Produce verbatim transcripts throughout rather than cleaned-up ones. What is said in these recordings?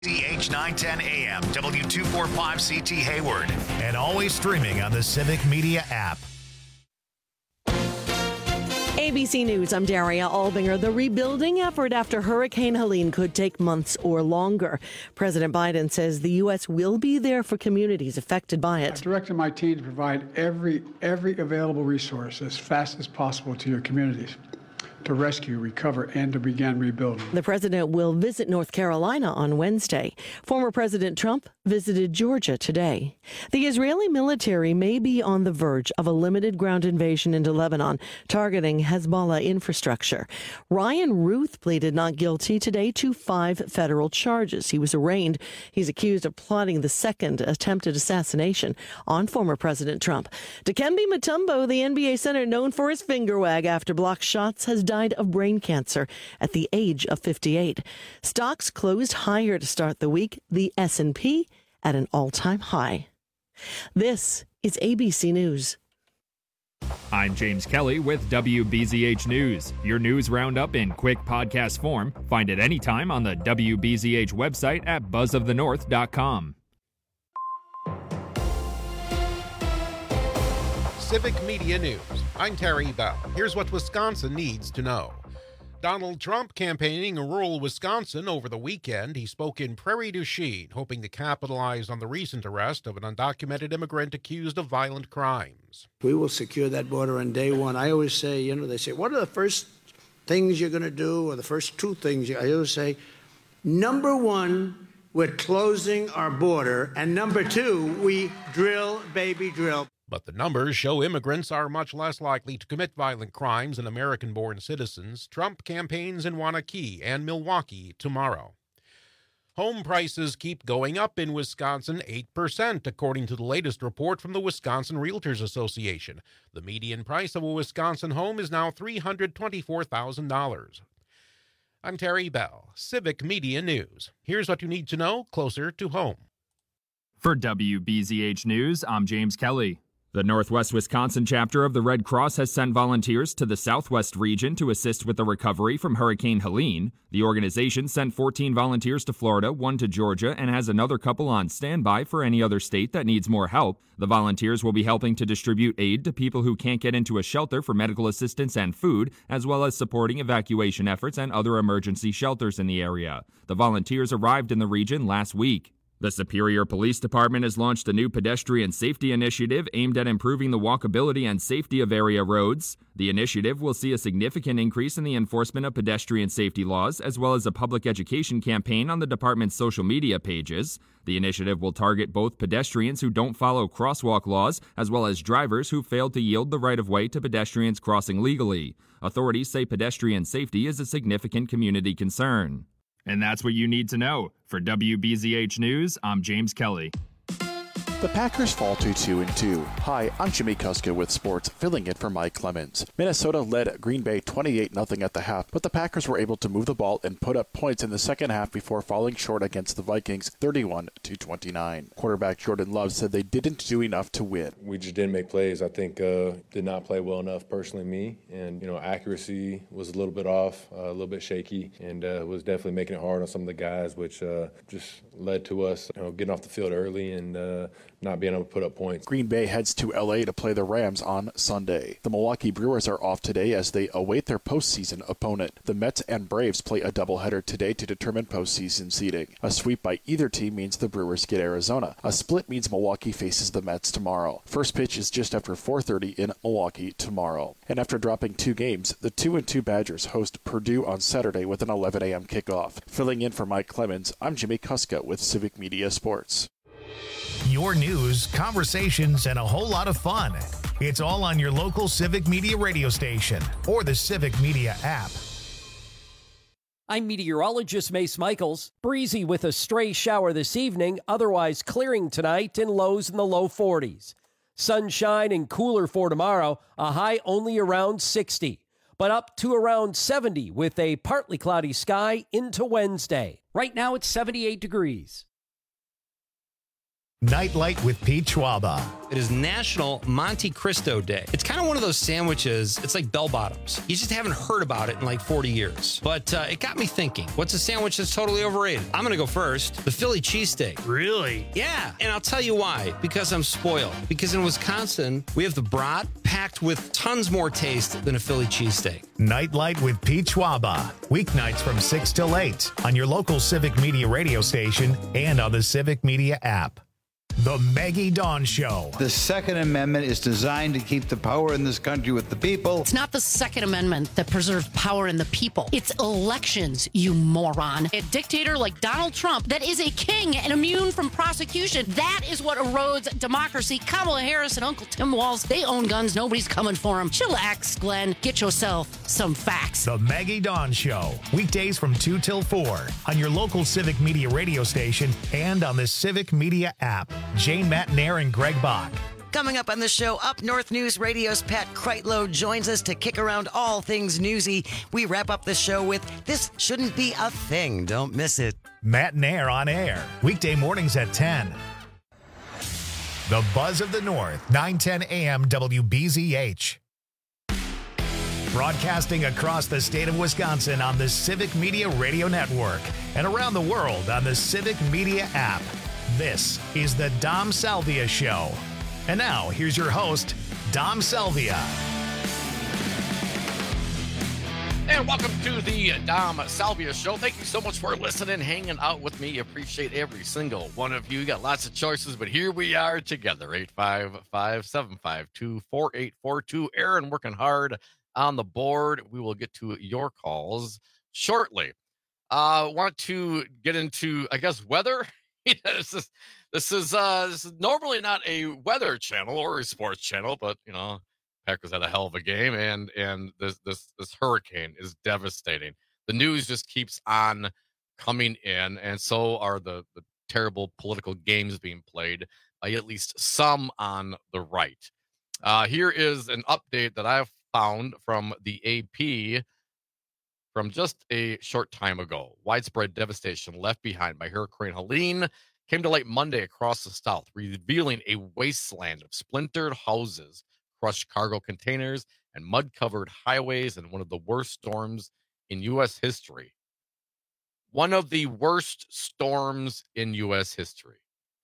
C H nine ten A M, W two forty-five C T Hayward, and always streaming on the Civic Media app. A B C News, I'm Daria Albinger. The rebuilding effort after Hurricane Helene could take months or longer. President Biden says the U S will be there for communities affected by it. I've directed my team to provide every every available resource as fast as possible to your communities to rescue, recover, and to begin rebuilding. The president will visit North Carolina on Wednesday. Former President Trump visited Georgia today. The Israeli military may be on the verge of a limited ground invasion into Lebanon, targeting Hezbollah infrastructure. Ryan Ruth pleaded not guilty today to five federal charges. He was arraigned. He's accused of plotting the second attempted assassination on former President Trump. Dikembe Mutombo, the N B A center known for his finger wag after blocked shots, has died of brain cancer at the age of fifty-eight. Stocks closed higher to start the week, the S and P at an all-time high. This is A B C News. I'm James Kelly with W B Z H News, your news roundup in quick podcast form. Find it anytime on the W B Z H website at buzz of the north dot com. Civic Media News. I'm Terry Bell. Here's what Wisconsin needs to know. Donald Trump campaigning in rural Wisconsin over the weekend. He spoke in Prairie du Chien, hoping to capitalize on the recent arrest of an undocumented immigrant accused of violent crimes. We will secure that border on day one. I always say, you know, they say, what are the first things you're going to do, or the first two things? I always say, number one, we're closing our border, and number two, we drill, baby, drill. But the numbers show immigrants are much less likely to commit violent crimes than American-born citizens. Trump campaigns in Waunakee and Milwaukee tomorrow. Home prices keep going up in Wisconsin, eight percent, according to the latest report from the Wisconsin Realtors Association. The median price of a Wisconsin home is now three hundred twenty-four thousand dollars. I'm Terry Bell, Civic Media News. Here's what you need to know closer to home. For W B Z H News, I'm James Kelly. The Northwest Wisconsin chapter of the Red Cross has sent volunteers to the Southwest region to assist with the recovery from Hurricane Helene. The organization sent fourteen volunteers to Florida, one to Georgia, and has another couple on standby for any other state that needs more help. The volunteers will be helping to distribute aid to people who can't get into a shelter for medical assistance and food, as well as supporting evacuation efforts and other emergency shelters in the area. The volunteers arrived in the region last week. The Superior Police Department has launched a new pedestrian safety initiative aimed at improving the walkability and safety of area roads. The initiative will see a significant increase in the enforcement of pedestrian safety laws, as well as a public education campaign on the department's social media pages. The initiative will target both pedestrians who don't follow crosswalk laws, as well as drivers who failed to yield the right-of-way to pedestrians crossing legally. Authorities say pedestrian safety is a significant community concern. And that's what you need to know. For W B Z H News, I'm James Kelly. The Packers fall to two and two. Hi, I'm Jimmy Kuska with sports, filling in for Mike Clemens. Minnesota led Green Bay twenty-eight nothing at the half, but the Packers were able to move the ball and put up points in the second half before falling short against the Vikings thirty-one to twenty-nine. Quarterback Jordan Love said they didn't do enough to win. We just didn't make plays. I think uh, did not play well enough, personally, me. And, you know, accuracy was a little bit off, uh, a little bit shaky, and uh, was definitely making it hard on some of the guys, which uh, just led to us, you know, getting off the field early and uh, not being able to put up points. Green Bay heads to L A to play the Rams on Sunday. The Milwaukee Brewers are off today as they await their postseason opponent. The Mets and Braves play a doubleheader today to determine postseason seeding. A sweep by either team means the Brewers get Arizona. A split means Milwaukee faces the Mets tomorrow. First pitch is just after four thirty in Milwaukee tomorrow. And after dropping two games, the two and two Badgers host Purdue on Saturday with an eleven a.m. kickoff. Filling in for Mike Clemens, I'm Jimmy Kuska with Civic Media Sports. Your news, conversations, and a whole lot of fun. It's all on your local Civic Media radio station or the Civic Media app. I'm meteorologist Mace Michaels. Breezy with a stray shower this evening, otherwise clearing tonight and lows in the low forties. Sunshine and cooler for tomorrow, a high only around sixty, but up to around seventy with a partly cloudy sky into Wednesday. Right now it's seventy-eight degrees. Nightlight with Pete Schwaba. It is National Monte Cristo Day. It's kind of one of those sandwiches. It's like bell bottoms. You just haven't heard about it in like forty years. But uh, it got me thinking, what's a sandwich that's totally overrated? I'm going to go first. The Philly cheesesteak. Really? Yeah. And I'll tell you why. Because I'm spoiled. Because in Wisconsin, we have the brat packed with tons more taste than a Philly cheesesteak. Nightlight with Pete Schwaba. Weeknights from six till eight on your local Civic Media radio station and on the Civic Media app. The Maggie Dawn Show. The Second Amendment is designed to keep the power in this country with the people. It's not the Second Amendment that preserves power in the people. It's elections, you moron. A dictator like Donald Trump that is a king and immune from prosecution. That is what erodes democracy. Kamala Harris and Uncle Tim Walz, they own guns. Nobody's coming for them. Chillax, Glenn. Get yourself some facts. The Maggie Dawn Show. Weekdays from two till four on your local Civic Media radio station and on the Civic Media app. Jane Matnair and Greg Bach. Coming up on the show, Up North News Radio's Pat Kreitlow joins us to kick around all things newsy. We wrap up the show with This Shouldn't Be a Thing. Don't miss it. Matnair on air. Weekday mornings at ten. The Buzz of the North, nine ten a.m. W B Z H. Broadcasting across the state of Wisconsin on the Civic Media Radio Network and around the world on the Civic Media app. This is the Dom Salvia Show. And now, here's your host, Dom Salvia. And welcome to the Dom Salvia Show. Thank you so much for listening, hanging out with me. Appreciate every single one of you. You got lots of choices, but here we are together. eight five five, seven five two, four eight four two. Aaron working hard on the board. We will get to your calls shortly. I uh, want to get into, I guess, weather. this is this is uh this is normally not a weather channel or a sports channel, but you know, Packers had a hell of a game, and and this this this hurricane is devastating. The news just keeps on coming in, and so are the the terrible political games being played by at least some on the right. Uh, here is an update that I've found from the A P from just a short time ago. Widespread devastation left behind by Hurricane Helene came to light Monday across the South, revealing a wasteland of splintered houses, crushed cargo containers, and mud-covered highways in one of the worst storms in U S history. One of the worst storms in U S history.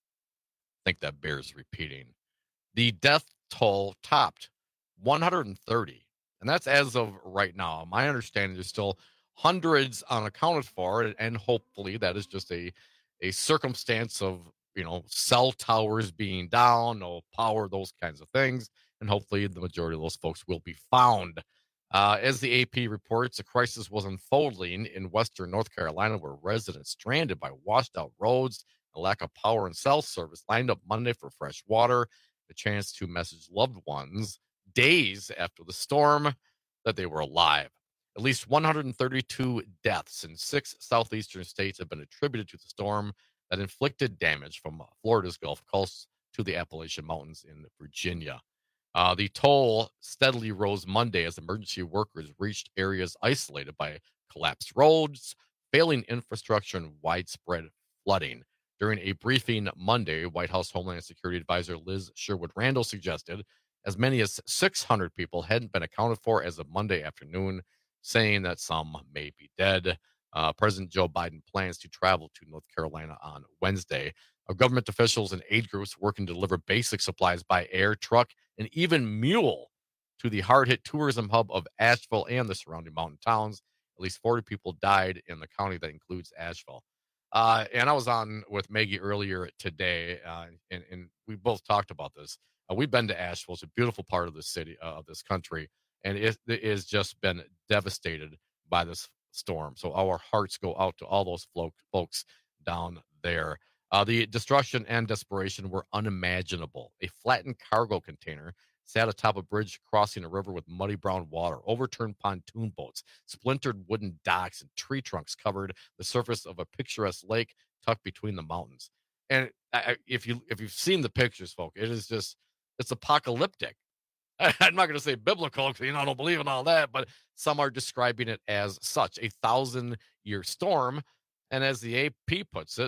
I think that bears repeating. The death toll topped one hundred thirty. And that's as of right now. My understanding, there's still hundreds unaccounted for, and hopefully that is just a, a circumstance of, you know, cell towers being down, no power, those kinds of things. And hopefully the majority of those folks will be found. Uh, as the A P reports, a crisis was unfolding in western North Carolina, where residents stranded by washed-out roads, a lack of power and cell service lined up Monday for fresh water, a chance to message loved ones days after the storm that they were alive. At least one hundred thirty-two deaths in six southeastern states have been attributed to the storm that inflicted damage from Florida's Gulf Coast to the Appalachian Mountains in Virginia. Uh, the toll steadily rose Monday as emergency workers reached areas isolated by collapsed roads, failing infrastructure, and widespread flooding. During a briefing Monday, White House Homeland Security Advisor Liz Sherwood Randall suggested as many as six hundred people hadn't been accounted for as of Monday afternoon, saying that some may be dead. Uh, President Joe Biden plans to travel to North Carolina on Wednesday. Uh, government officials and aid groups working to deliver basic supplies by air, truck, and even mule to the hard-hit tourism hub of Asheville and the surrounding mountain towns. At least forty people died in the county that includes Asheville. Uh, and I was on with Maggie earlier today, uh, and, and we both talked about this. Uh, we've been to Asheville. It's a beautiful part of the city, uh, of this country, and it, it has just been devastated by this storm. So our hearts go out to all those flo- folks down there. Uh, the destruction and desperation were unimaginable. A flattened cargo container sat atop a bridge crossing a river with muddy brown water. Overturned pontoon boats, splintered wooden docks, and tree trunks covered the surface of a picturesque lake tucked between the mountains. And I, if you if you've seen the pictures, folks, it is just it's apocalyptic. I'm not going to say biblical because you know I don't believe in all that, but some are describing it as such, a thousand-year storm. And as the A P puts it,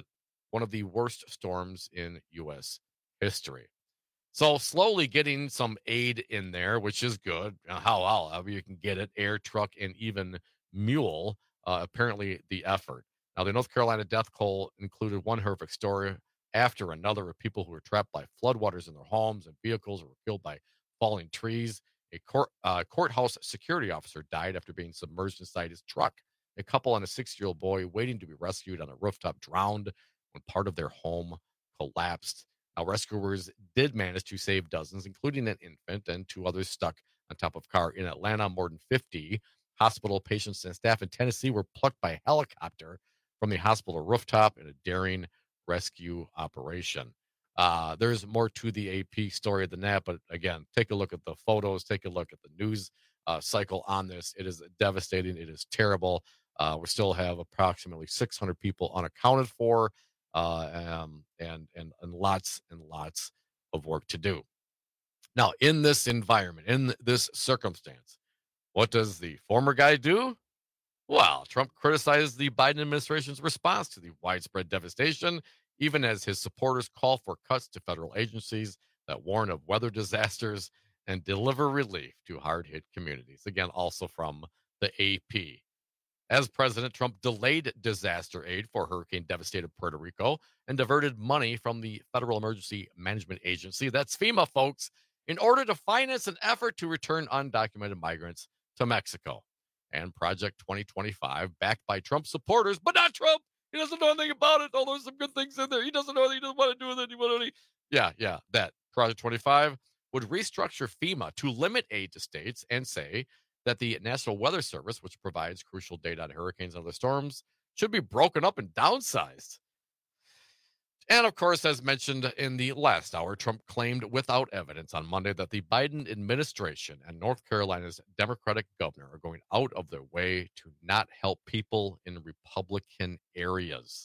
one of the worst storms in U S history. So slowly getting some aid in there, which is good. How however you can get it, air, truck, and even mule, uh, apparently the effort. Now, the North Carolina death toll included one horrific story after another of people who were trapped by floodwaters in their homes and vehicles or were killed by falling trees. A court, uh, courthouse security officer died after being submerged inside his truck. A couple and a six-year-old boy waiting to be rescued on a rooftop drowned when part of their home collapsed. Now, rescuers did manage to save dozens, including an infant and two others stuck on top of a car in Atlanta. More than fifty hospital patients and staff in Tennessee were plucked by helicopter from the hospital rooftop in a daring rescue operation. Uh, there's more to the A P story than that, but again, take a look at the photos, take a look at the news uh, cycle on this. It is devastating. It is terrible. Uh, we still have approximately six hundred people unaccounted for, uh, um, and, and, and lots and lots of work to do. Now, in this environment, in this circumstance, what does the former guy do? Well, Trump criticized the Biden administration's response to the widespread devastation, even as his supporters call for cuts to federal agencies that warn of weather disasters and deliver relief to hard-hit communities. Again, also from the A P. As President Trump delayed disaster aid for hurricane-devastated Puerto Rico and diverted money from the Federal Emergency Management Agency, that's FEMA, folks, in order to finance an effort to return undocumented migrants to Mexico. And Project twenty twenty-five, backed by Trump supporters, but not Trump. He doesn't know anything about it. Oh, there's some good things in there. He doesn't know anything. He doesn't want to do with it. He want to, yeah, yeah, that. Project twenty-five would restructure FEMA to limit aid to states and say that the National Weather Service, which provides crucial data on hurricanes and other storms, should be broken up and downsized. And of course, as mentioned in the last hour, Trump claimed without evidence on Monday that the Biden administration and North Carolina's Democratic governor are going out of their way to not help people in Republican areas.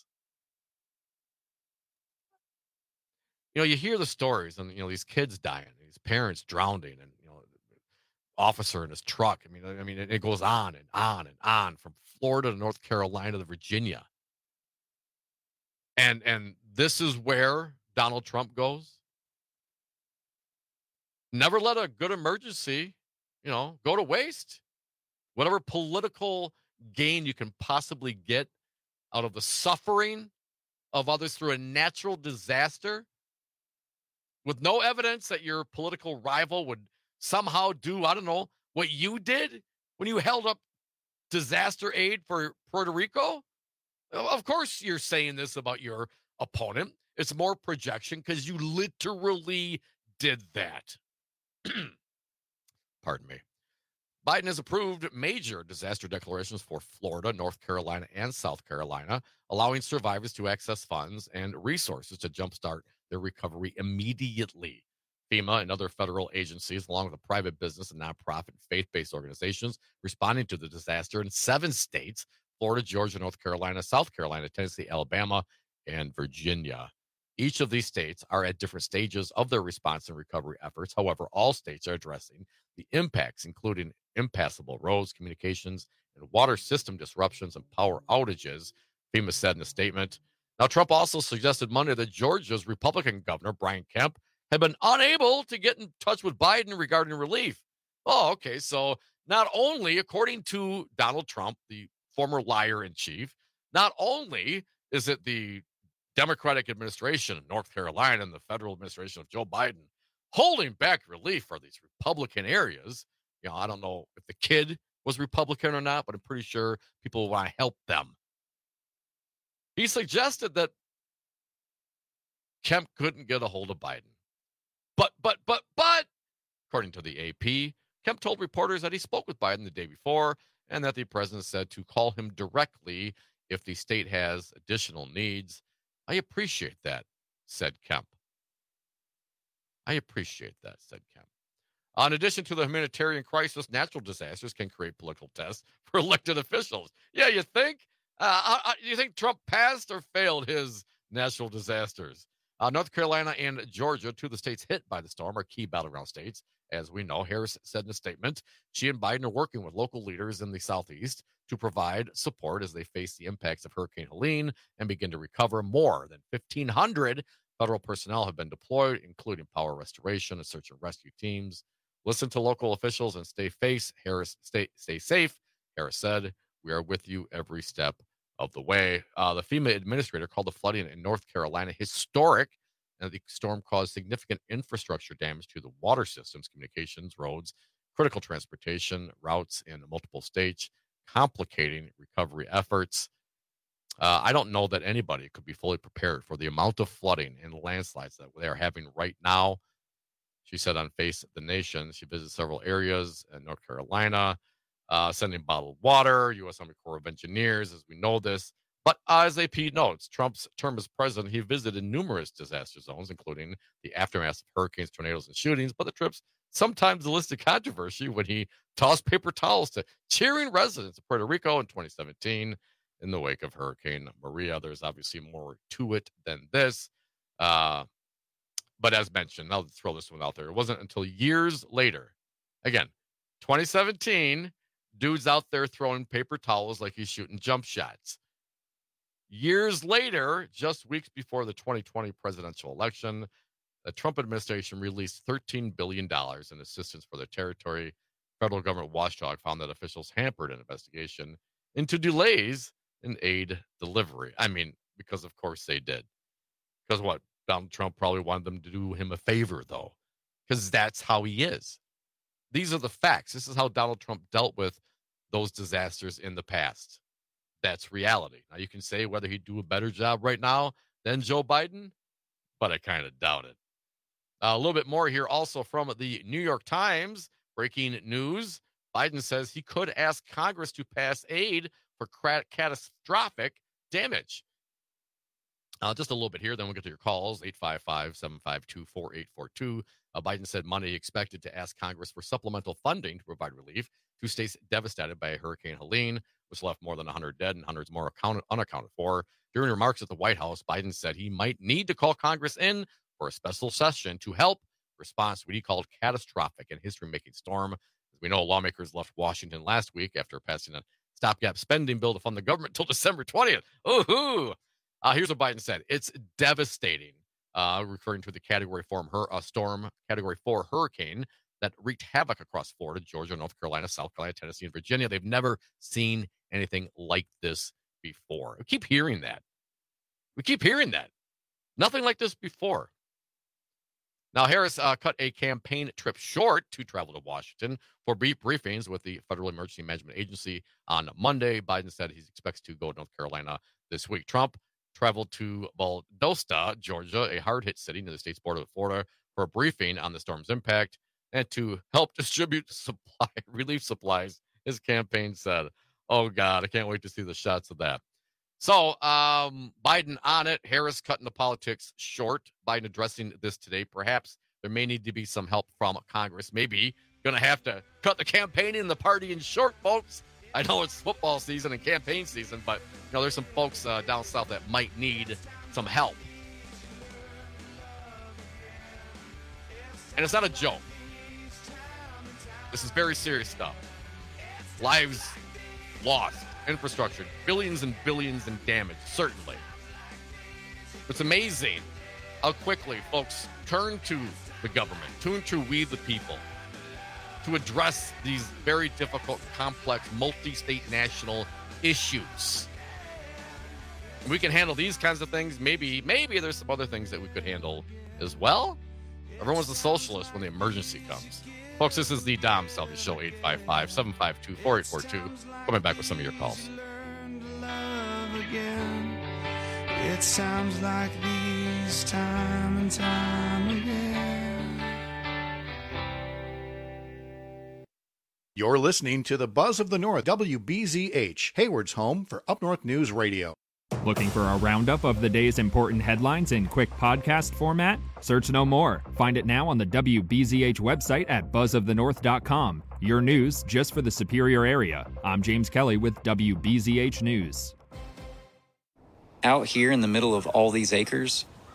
You know, you hear the stories and, you know, these kids dying, these parents drowning, and, you know, officer in his truck. I mean, I mean, it goes on and on and on from Florida to North Carolina to Virginia. And and this is where Donald Trump goes. Never let a good emergency, you know, go to waste. Whatever political gain you can possibly get out of the suffering of others through a natural disaster, with no evidence that your political rival would somehow do, I don't know, what you did when you held up disaster aid for Puerto Rico. Of course you're saying this about your opponent. It's more projection because you literally did that. Pardon me. Biden has approved major disaster declarations for Florida, North Carolina, and South Carolina, allowing survivors to access funds and resources to jumpstart their recovery immediately. FEMA and other federal agencies, along with private business and nonprofit and faith-based organizations responding to the disaster in seven states: Florida, Georgia, North Carolina, South Carolina, Tennessee, Alabama, and Virginia. Each of these states are at different stages of their response and recovery efforts. However, all states are addressing the impacts, including impassable roads, communications, and water system disruptions and power outages, FEMA said in a statement. Now, Trump also suggested Monday that Georgia's Republican governor, Brian Kemp, had been unable to get in touch with Biden regarding relief. Oh, okay. So not only, according to Donald Trump, the former liar-in-chief, not only is it the Democratic administration of North Carolina and the federal administration of Joe Biden holding back relief for these Republican areas. You know, I don't know if the kid was Republican or not, but I'm pretty sure people want to help them. He suggested that Kemp couldn't get a hold of Biden. But, but, but, but, according to the A P, Kemp told reporters that he spoke with Biden the day before and that the president said to call him directly if the state has additional needs. I appreciate that, said Kemp. I appreciate that, said Kemp. In addition to the humanitarian crisis, natural disasters can create political tests for elected officials. Yeah, you think? Uh, I, I, you think Trump passed or failed his natural disasters? Uh, North Carolina and Georgia, two of the states hit by the storm, are key battleground states. As we know, Harris said in a statement, she and Biden are working with local leaders in the Southeast to provide support as they face the impacts of Hurricane Helene and begin to recover. More than fifteen hundred federal personnel have been deployed, including power restoration and search and rescue teams. Listen to local officials and stay face. Harris, stay, stay safe. Harris said, "We are with you every step of the way." Uh, the FEMA administrator called the flooding in North Carolina historic, and the storm caused significant infrastructure damage to the water systems, communications, roads, critical transportation routes in multiple states, complicating recovery efforts. Uh, I don't know that anybody could be fully prepared for the amount of flooding and landslides that they're having right now. She said on Face the Nation, she visited several areas in North Carolina, uh, sending bottled water, U S Army Corps of Engineers, as we know this. But uh, as A P notes, Trump's term as president, he visited numerous disaster zones, including the aftermath of hurricanes, tornadoes, and shootings. But the trips sometimes elicited controversy when he tossed paper towels to cheering residents of Puerto Rico in twenty seventeen in the wake of Hurricane Maria. There's obviously more to it than this. Uh, but as mentioned, I'll throw this one out there. It wasn't until years later, again, twenty seventeen, dude's out there throwing paper towels like he's shooting jump shots. Years later, just weeks before the twenty twenty presidential election, the Trump administration released thirteen billion dollars in assistance for the territory. Federal government watchdog found that officials hampered an investigation into delays in aid delivery. I mean, because of course they did. Because what? Donald Trump probably wanted them to do him a favor, though, because that's how he is. These are the facts. This is how Donald Trump dealt with those disasters in the past. That's reality. Now, you can say whether he'd do a better job right now than Joe Biden, but I kind of doubt it. Uh, a little bit more here also from the New York Times. Breaking news. Biden says he could ask Congress to pass aid for catastrophic damage. Uh, just a little bit here, then we'll get to your calls, eight five five, seven five two, four eight four two. Uh, Biden said Monday expected to ask Congress for supplemental funding to provide relief to states devastated by Hurricane Helene, which left more than one hundred dead and hundreds more accounted, unaccounted for. During remarks at the White House, Biden said he might need to call Congress in for a special session to help respond to what he called catastrophic and history-making storm. As we know, lawmakers left Washington last week after passing a stopgap spending bill to fund the government until December twentieth. Ooh-hoo! Uh, here's what Biden said. It's devastating, uh, referring to the Category four her, uh, storm, Category four hurricane that wreaked havoc across Florida, Georgia, North Carolina, South Carolina, Tennessee, and Virginia. They've never seen anything like this before. We keep hearing that. We keep hearing that. Nothing like this before. Now, Harris uh, cut a campaign trip short to travel to Washington for brief briefings with the Federal Emergency Management Agency on Monday. Biden said he expects to go to North Carolina this week. Trump traveled to Valdosta, Georgia, a hard-hit city near the state's border with Florida, for a briefing on the storm's impact and to help distribute supply relief supplies, his campaign said. Oh, God, I can't wait to see the shots of that. So um, Biden on it, Harris cutting the politics short. Biden addressing this today. Perhaps there may need to be some help from Congress. Maybe going to have to cut the campaigning and the partying short, folks. I know it's football season and campaign season, but you know there's some folks uh, down south that might need some help. And it's not a joke. This is very serious stuff. Lives lost, infrastructure, billions and billions in damage, certainly. It's amazing how quickly folks turn to the government, turn to we the people, to address these very difficult, complex, multi-state national issues. And we can handle these kinds of things. Maybe, maybe there's some other things that we could handle as well. Everyone's a socialist when the emergency comes. Folks, this is the Dom Salvi Show, eight five five, seven five two, four eight four two. Coming back with some of your calls. It sounds like these time and time again. You're listening to the Buzz of the North, W B Z H, Hayward's home for Up North News Radio. Looking for a roundup of the day's important headlines in quick podcast format? Search no more. Find it now on the W B Z H website at buzz of the north dot com. Your news just for the Superior area. I'm James Kelly with W B Z H News. Out here in the middle of all these acres,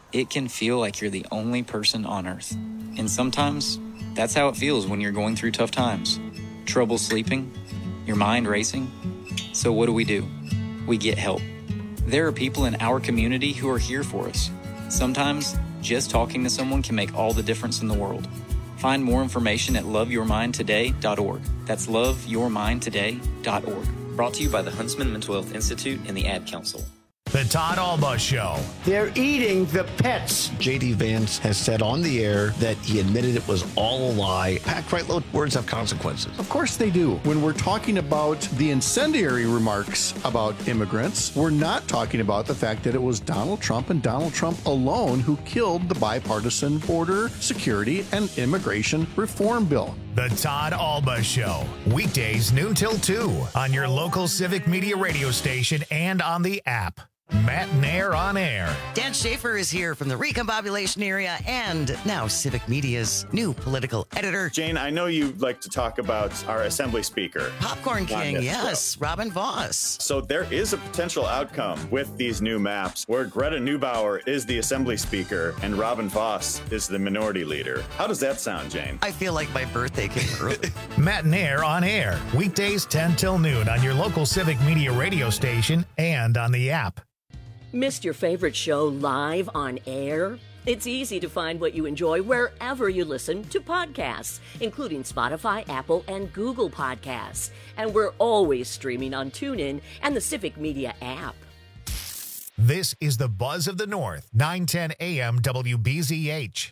it can feel like you're the only person on Earth. And sometimes, that's how it feels when you're going through tough times. Trouble sleeping, your mind racing. So what do we do? We get help. There are people in our community who are here for us. Sometimes, just talking to someone can make all the difference in the world. Find more information at love your mind today dot org. That's love your mind today dot org. Brought to you by the Huntsman Mental Health Institute and the Ad Council. The Todd Alba Show. They're eating the pets. J D. Vance has said on the air that he admitted it was all a lie. Pat Kreitlow, words have consequences. Of course they do. When we're talking about the incendiary remarks about immigrants, we're not talking about the fact that it was Donald Trump and Donald Trump alone who killed the bipartisan border security and immigration reform bill. The Todd Alba Show. Weekdays noon till two on your local Civic Media radio station and on the app. Matt Nair on air. Dan Schaefer is here from the Recombobulation area and now Civic Media's new political editor. Jane, I know you like to talk about our Assembly Speaker. Popcorn King, yes, Robin Voss. So there is a potential outcome with these new maps where Greta Neubauer is the Assembly Speaker and Robin Voss is the Minority Leader. How does that sound, Jane? I feel like my birthday came early. Matt Nair on air. Weekdays ten till noon on your local Civic Media radio station and on the app. Missed your favorite show live on air? It's easy to find what you enjoy wherever you listen to podcasts, including Spotify, Apple, and Google Podcasts. And we're always streaming on TuneIn and the Civic Media app. This is the Buzz of the North, nine ten A M W B Z H.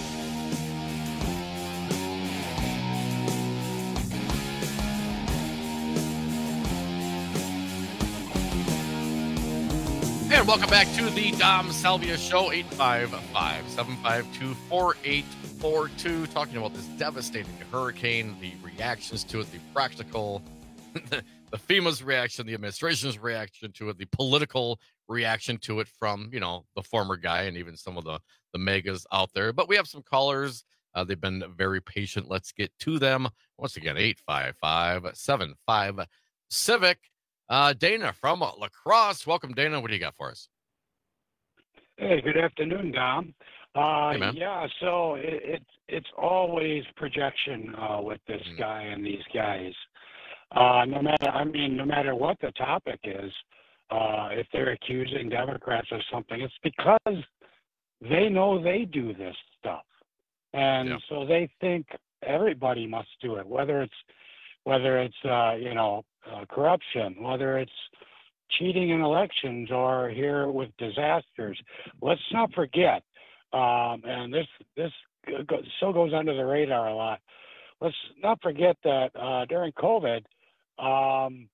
And welcome back to the Dom Salvia Show, eight five five, seven five two, four eight four two, talking about this devastating hurricane, the reactions to it, the practical, the, the FEMA's reaction, the administration's reaction to it, the political reaction to it from, you know, the former guy and even some of the, the megas out there. But we have some callers. Uh, they've been very patient. Let's get to them. Once again, eight five five, seven five, Civic. Uh, Dana from La Crosse. Welcome, Dana. What do you got for us? Hey, good afternoon, Dom. Uh, Hey, man. yeah, so it, it's it's always projection uh, with this Mm. guy and these guys. Uh, no matter, I mean, no matter what the topic is, uh, if they're accusing Democrats of something, it's because they know they do this stuff, and Yeah. so they think everybody must do it, whether it's whether it's uh, you know uh, corruption, whether it's cheating in elections, or here with disasters. Let's not forget, um, and this this go, so goes under the radar a lot. Let's not forget that uh, during COVID, um,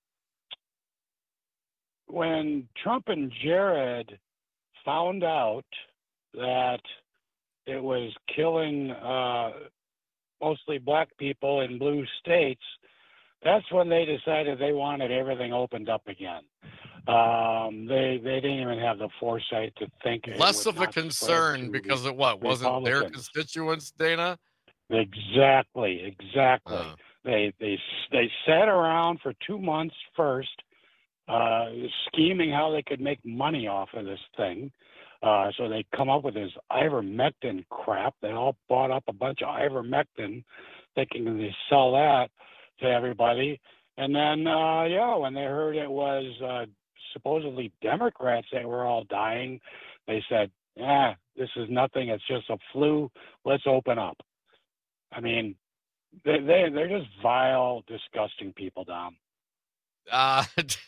when Trump and Jared found out that it was killing uh, mostly black people in blue states, that's when they decided they wanted everything opened up again. Um, they they didn't even have the foresight to think it Less would of a not spread concern to because it what wasn't their Republicans. constituents, Dana. Exactly, exactly. Uh. They they they sat around for two months first, uh, scheming how they could make money off of this thing. Uh, so they come up with this ivermectin crap. They all bought up a bunch of ivermectin, thinking they sell that to everybody. And then, uh, yeah, when they heard it was uh, supposedly Democrats that were all dying, they said, "Yeah, this is nothing. It's just a flu. Let's open up." I mean, they they they're just vile, disgusting people, Dom. Uh,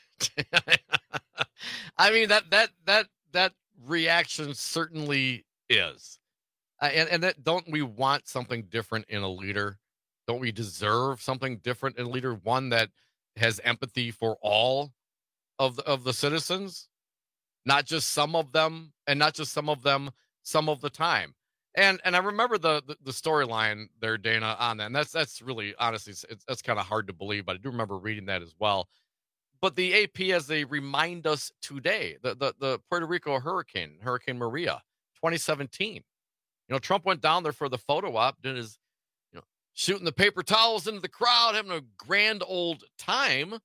I mean that that that that reaction certainly is, uh, and and that don't we want something different in a leader? Don't we deserve something different in a leader? One that has empathy for all of the, of the citizens, not just some of them, and not just some of them some of the time. And and I remember the the, the storyline there, Dana, on that. And that's that's really honestly it's, it's kind of hard to believe, but I do remember reading that as well. But the A P, as they remind us today, the the, the Puerto Rico hurricane, Hurricane Maria, twenty seventeen. You know, Trump went down there for the photo op, did his, you know, shooting the paper towels into the crowd, having a grand old time,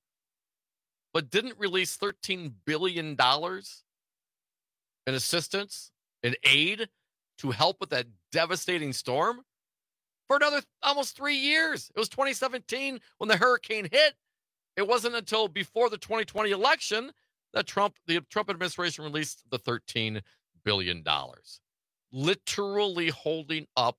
but didn't release thirteen billion dollars in assistance in aid to help with that devastating storm for another almost three years. It was twenty seventeen when the hurricane hit. It wasn't until before the twenty twenty election that Trump, the Trump administration released the thirteen billion dollars, literally holding up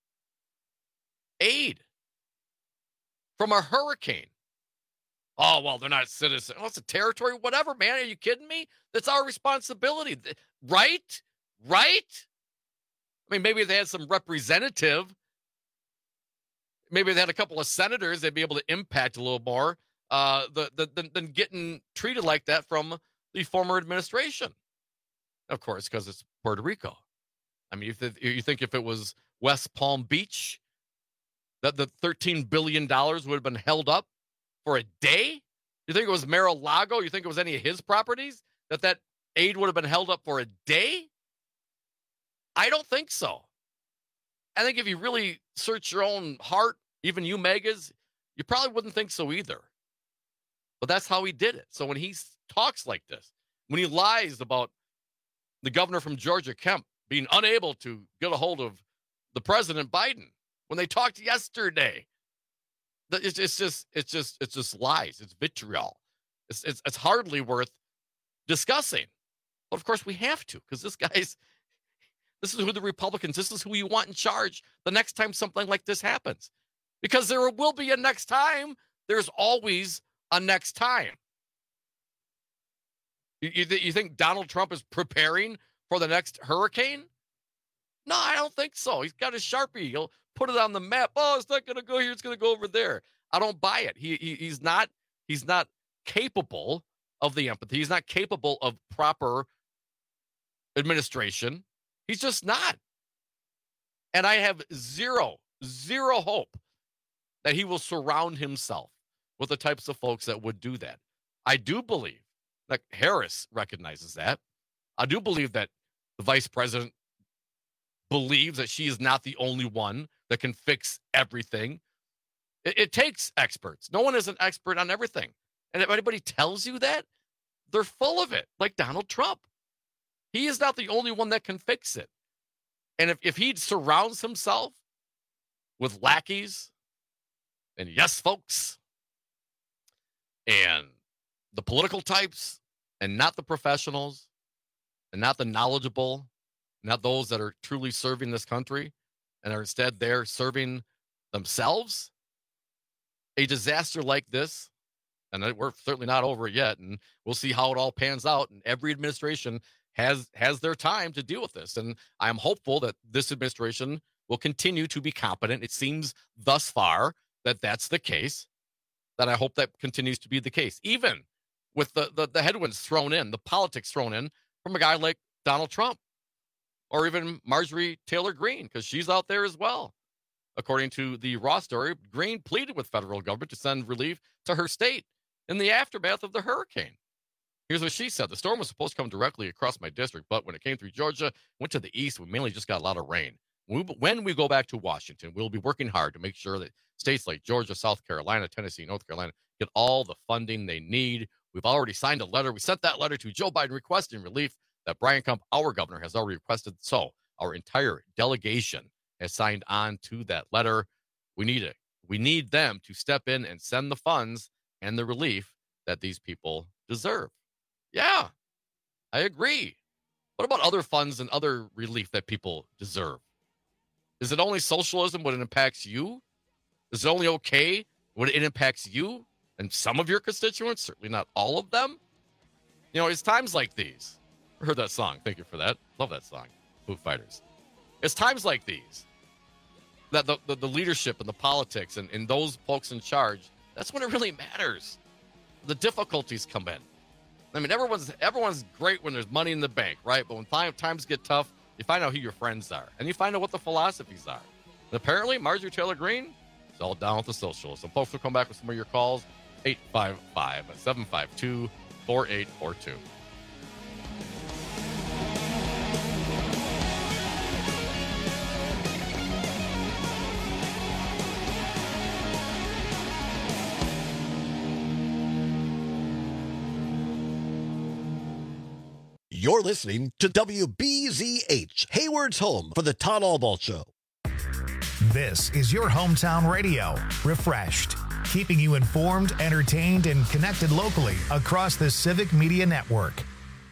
aid from a hurricane. Oh, well, they're not citizens. Well, it's a territory, whatever, man. Are you kidding me? That's our responsibility, right? Right? I mean, maybe if they had some representative, maybe they had a couple of senators, they'd be able to impact a little more uh, the, the, than, than getting treated like that from the former administration. Of course, because it's Puerto Rico. I mean, if the, you think if it was West Palm Beach, that the thirteen billion dollars would have been held up for a day? You think it was Mar-a-Lago? You think it was any of his properties that that aid would have been held up for a day? I don't think so. I think if you really search your own heart, even you megas, you probably wouldn't think so either. But that's how he did it. So when he talks like this, when he lies about the governor from Georgia, Kemp, being unable to get a hold of the President Biden, when they talked yesterday, it's, it's just, it's just, it's just lies. It's vitriol. It's, it's, it's hardly worth discussing. But of course we have to, because this guy's, this is who the Republicans, this is who you want in charge the next time something like this happens. Because there will be a next time. There's always a next time. You, you, th- you think Donald Trump is preparing for the next hurricane? No, I don't think so. He's got his Sharpie. He'll put it on the map. Oh, it's not going to go here. It's going to go over there. I don't buy it. He, he he's not he's not capable of the empathy. He's not capable of proper administration. He's just not. And I have zero, zero hope that he will surround himself with the types of folks that would do that. I do believe that Harris recognizes that. I do believe that the vice president believes that she is not the only one that can fix everything. It, it takes experts. No one is an expert on everything. And if anybody tells you that, they're full of it, like Donald Trump. He is not the only one that can fix it. And if, if he surrounds himself with lackeys and yes folks and the political types and not the professionals and not the knowledgeable, not those that are truly serving this country and are instead there serving themselves, a disaster like this, and we're certainly not over it yet, and we'll see how it all pans out, and every administration has has their time to deal with this. And I'm hopeful that this administration will continue to be competent. It seems thus far that that's the case, that I hope that continues to be the case, even with the, the, the headwinds thrown in, the politics thrown in from a guy like Donald Trump, or even Marjorie Taylor Greene, because she's out there as well. According to the Raw story, Greene pleaded with federal government to send relief to her state in the aftermath of the hurricane. Here's what she said. The storm was supposed to come directly across my district, but when it came through Georgia, went to the east, we mainly just got a lot of rain. When we, when we go back to Washington, we'll be working hard to make sure that states like Georgia, South Carolina, Tennessee, North Carolina get all the funding they need. We've already signed a letter. We sent that letter to Joe Biden requesting relief that Brian Kemp, our governor, has already requested. So our entire delegation has signed on to that letter. We need it. We need them to step in and send the funds and the relief that these people deserve. Yeah, I agree. What about other funds and other relief that people deserve? Is it only socialism when it impacts you? Is it only okay when it impacts you and some of your constituents? Certainly not all of them. You know, it's times like these. I heard that song. Thank you for that. Love that song. Foo Fighters. It's times like these that the, the, the leadership and the politics and, and those folks in charge, that's when it really matters. The difficulties come in. I mean, everyone's everyone's great when there's money in the bank, right? But when time, times get tough, you find out who your friends are. And you find out what the philosophies are. And apparently, Marjorie Taylor Greene is all down with the socialism. Folks will come back with some of your calls. eight five five, seven five two, four eight four two. You're listening to W B Z H, Hayward's home for the Todd Albaugh Show. This is your hometown radio, refreshed, keeping you informed, entertained, and connected locally across the Civic Media Network.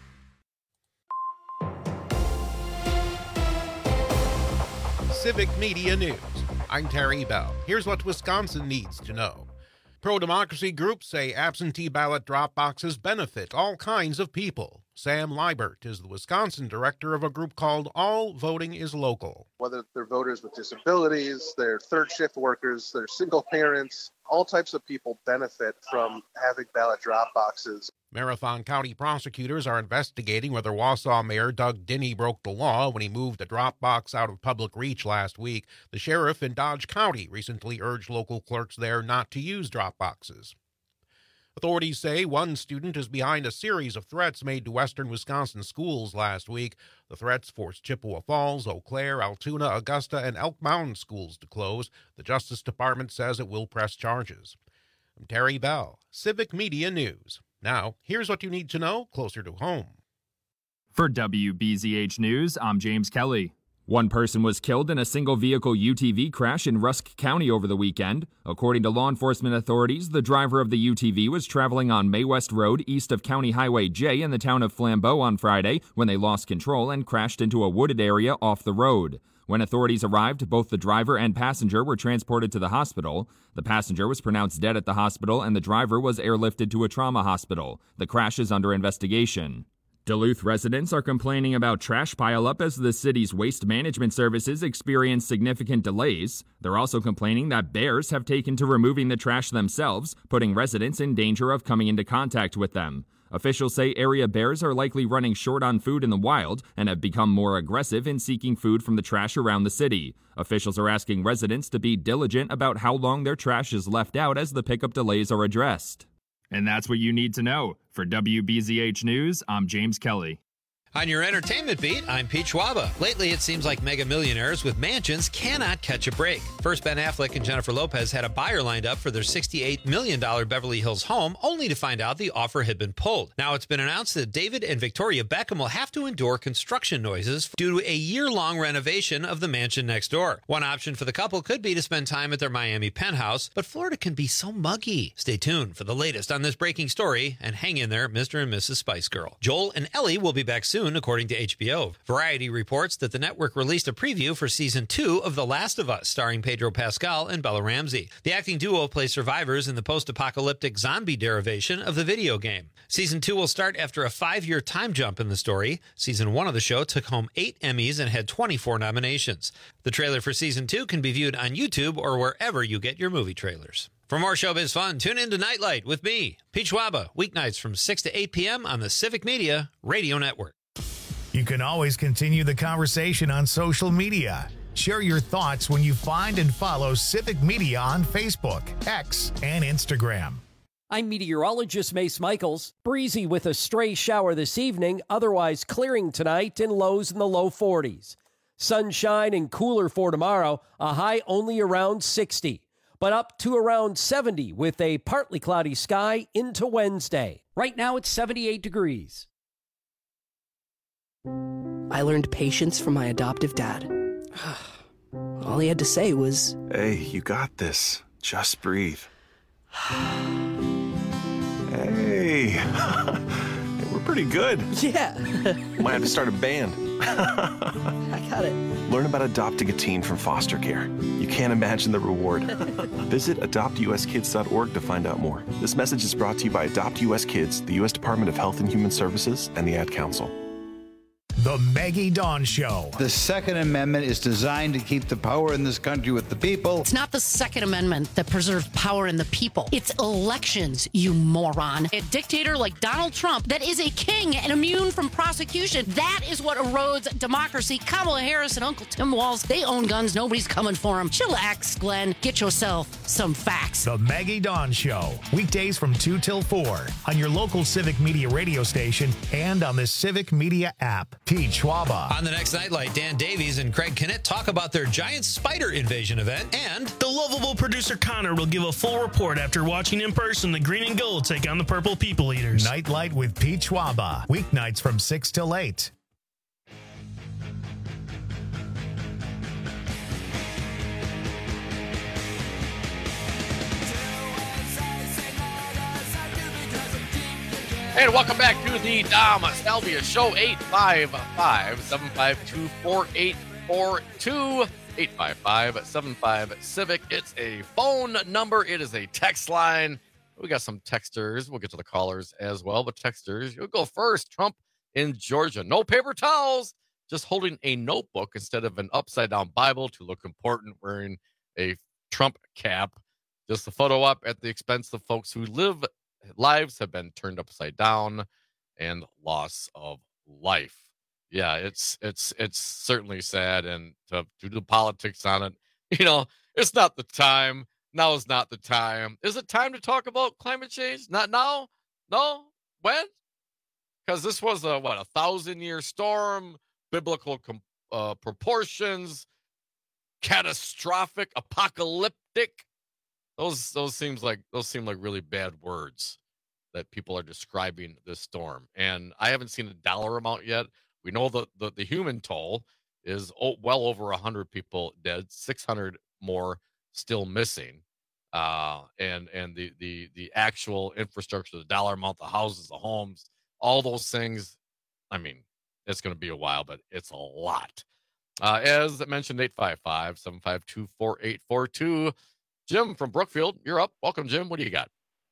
Civic Media News. I'm Terry Bell. Here's what Wisconsin needs to know. Pro-democracy groups say absentee ballot drop boxes benefit all kinds of people. Sam Liebert is the Wisconsin director of a group called All Voting is Local. Whether they're voters with disabilities, they're third shift workers, they're single parents, all types of people benefit from having ballot drop boxes. Marathon County prosecutors are investigating whether Wausau Mayor Doug Dinney broke the law when he moved a drop box out of public reach last week. The sheriff in Dodge County recently urged local clerks there not to use drop boxes. Authorities say one student is behind a series of threats made to western Wisconsin schools last week. The threats forced Chippewa Falls, Eau Claire, Altoona, Augusta, and Elk Mound schools to close. The Justice Department says it will press charges. I'm Terry Bell, Civic Media News. Now, here's what you need to know closer to home. For W B Z H News, I'm James Kelly. One person was killed in a single-vehicle U T V crash in Rusk County over the weekend. According to law enforcement authorities, the driver of the U T V was traveling on May West Road east of County Highway J in the town of Flambeau on Friday when they lost control and crashed into a wooded area off the road. When authorities arrived, both the driver and passenger were transported to the hospital. The passenger was pronounced dead at the hospital, and the driver was airlifted to a trauma hospital. The crash is under investigation. Duluth residents are complaining about trash pileup as the city's waste management services experience significant delays. They're also complaining that bears have taken to removing the trash themselves, putting residents in danger of coming into contact with them. Officials say area bears are likely running short on food in the wild and have become more aggressive in seeking food from the trash around the city. Officials are asking residents to be diligent about how long their trash is left out as the pickup delays are addressed. And that's what you need to know. For W B Z H News, I'm James Kelly. On your entertainment beat, I'm Pete Schwaba. Lately, it seems like mega millionaires with mansions cannot catch a break. First, Ben Affleck and Jennifer Lopez had a buyer lined up for their sixty-eight million dollars Beverly Hills home, only to find out the offer had been pulled. Now it's been announced that David and Victoria Beckham will have to endure construction noises due to a year-long renovation of the mansion next door. One option for the couple could be to spend time at their Miami penthouse, but Florida can be so muggy. Stay tuned for the latest on this breaking story, and hang in there, Mister and Missus Spice Girl. Joel and Ellie will be back soon, according to H B O. Variety reports that the network released a preview for season two of The Last of Us, starring Pedro Pascal and Bella Ramsey. The acting duo play survivors in the post-apocalyptic zombie derivation of the video game. Season two will start after a five-year time jump in the story. Season one of the show took home eight Emmys and had twenty-four nominations. The trailer for season two can be viewed on YouTube or wherever you get your movie trailers. For more showbiz fun, tune in to Nightlight with me, Pete Schwaba, weeknights from six to eight p.m. on the Civic Media Radio Network. You can always continue the conversation on social media. Share your thoughts when you find and follow Civic Media on Facebook, X, and Instagram. I'm meteorologist Mace Michaels. Breezy with a stray shower this evening, otherwise clearing tonight and lows in the low forties. Sunshine and cooler for tomorrow, a high only around sixty, but up to around seventy with a partly cloudy sky into Wednesday. Right now it's seventy-eight degrees. I learned patience from my adoptive dad. All he had to say was, "Hey, you got this. Just breathe." Hey, we're pretty good. Yeah. Might have to start a band. I got it. Learn about adopting a teen from foster care. You can't imagine the reward. Visit adopt u s kids dot org to find out more. This message is brought to you by Adopt U S Kids, the U S Department of Health and Human Services, and the Ad Council. The Maggie Dawn Show. The Second Amendment is designed to keep the power in this country with the people. It's not the Second Amendment that preserves power in the people. It's elections, you moron. A dictator like Donald Trump that is a king and immune from prosecution. That is what erodes democracy. Kamala Harris and Uncle Tim Walz, they own guns. Nobody's coming for them. Chillax, Glenn. Get yourself some facts. The Maggie Dawn Show. Weekdays from two till four on your local Civic Media radio station and on the Civic Media app. P Pete Schwaba. On the next Nightlight, Dan Davies and Craig Kennett talk about their giant spider invasion event, and the lovable producer Connor will give a full report after watching in person the Green and Gold take on the Purple People Eaters. Nightlight with Pete Schwaba, weeknights from six till eight. And welcome back to the Dom Salvia Show, eight five five, seven five two, four eight four two, eight five five, seven five, CIVIC. It's a phone number. It is a text line. We got some texters. We'll get to the callers as well, but texters, you'll go first. Trump in Georgia. No paper towels, just holding a notebook instead of an upside-down Bible to look important, wearing a Trump cap. Just a photo op at the expense of folks who live lives have been turned upside down and loss of life. Yeah, it's it's it's certainly sad, and to, to do politics on it, you know, it's not the time. Now is not the time. Is it time to talk about climate change? Not now? No? When? Because this was a what a thousand year storm, biblical com- uh, proportions, catastrophic, apocalyptic. Those those seems like those seem like really bad words that people are describing this storm. And I haven't seen a dollar amount yet. We know that the, the human toll is oh, well over one hundred people dead, six hundred more still missing. Uh, and and the, the, the actual infrastructure, the dollar amount, the houses, the homes, all those things, I mean, it's going to be a while, but it's a lot. Uh, as mentioned, eight five five, seven five two, four eight four two. Jim from Brookfield, you're up. Welcome, Jim. What do you got?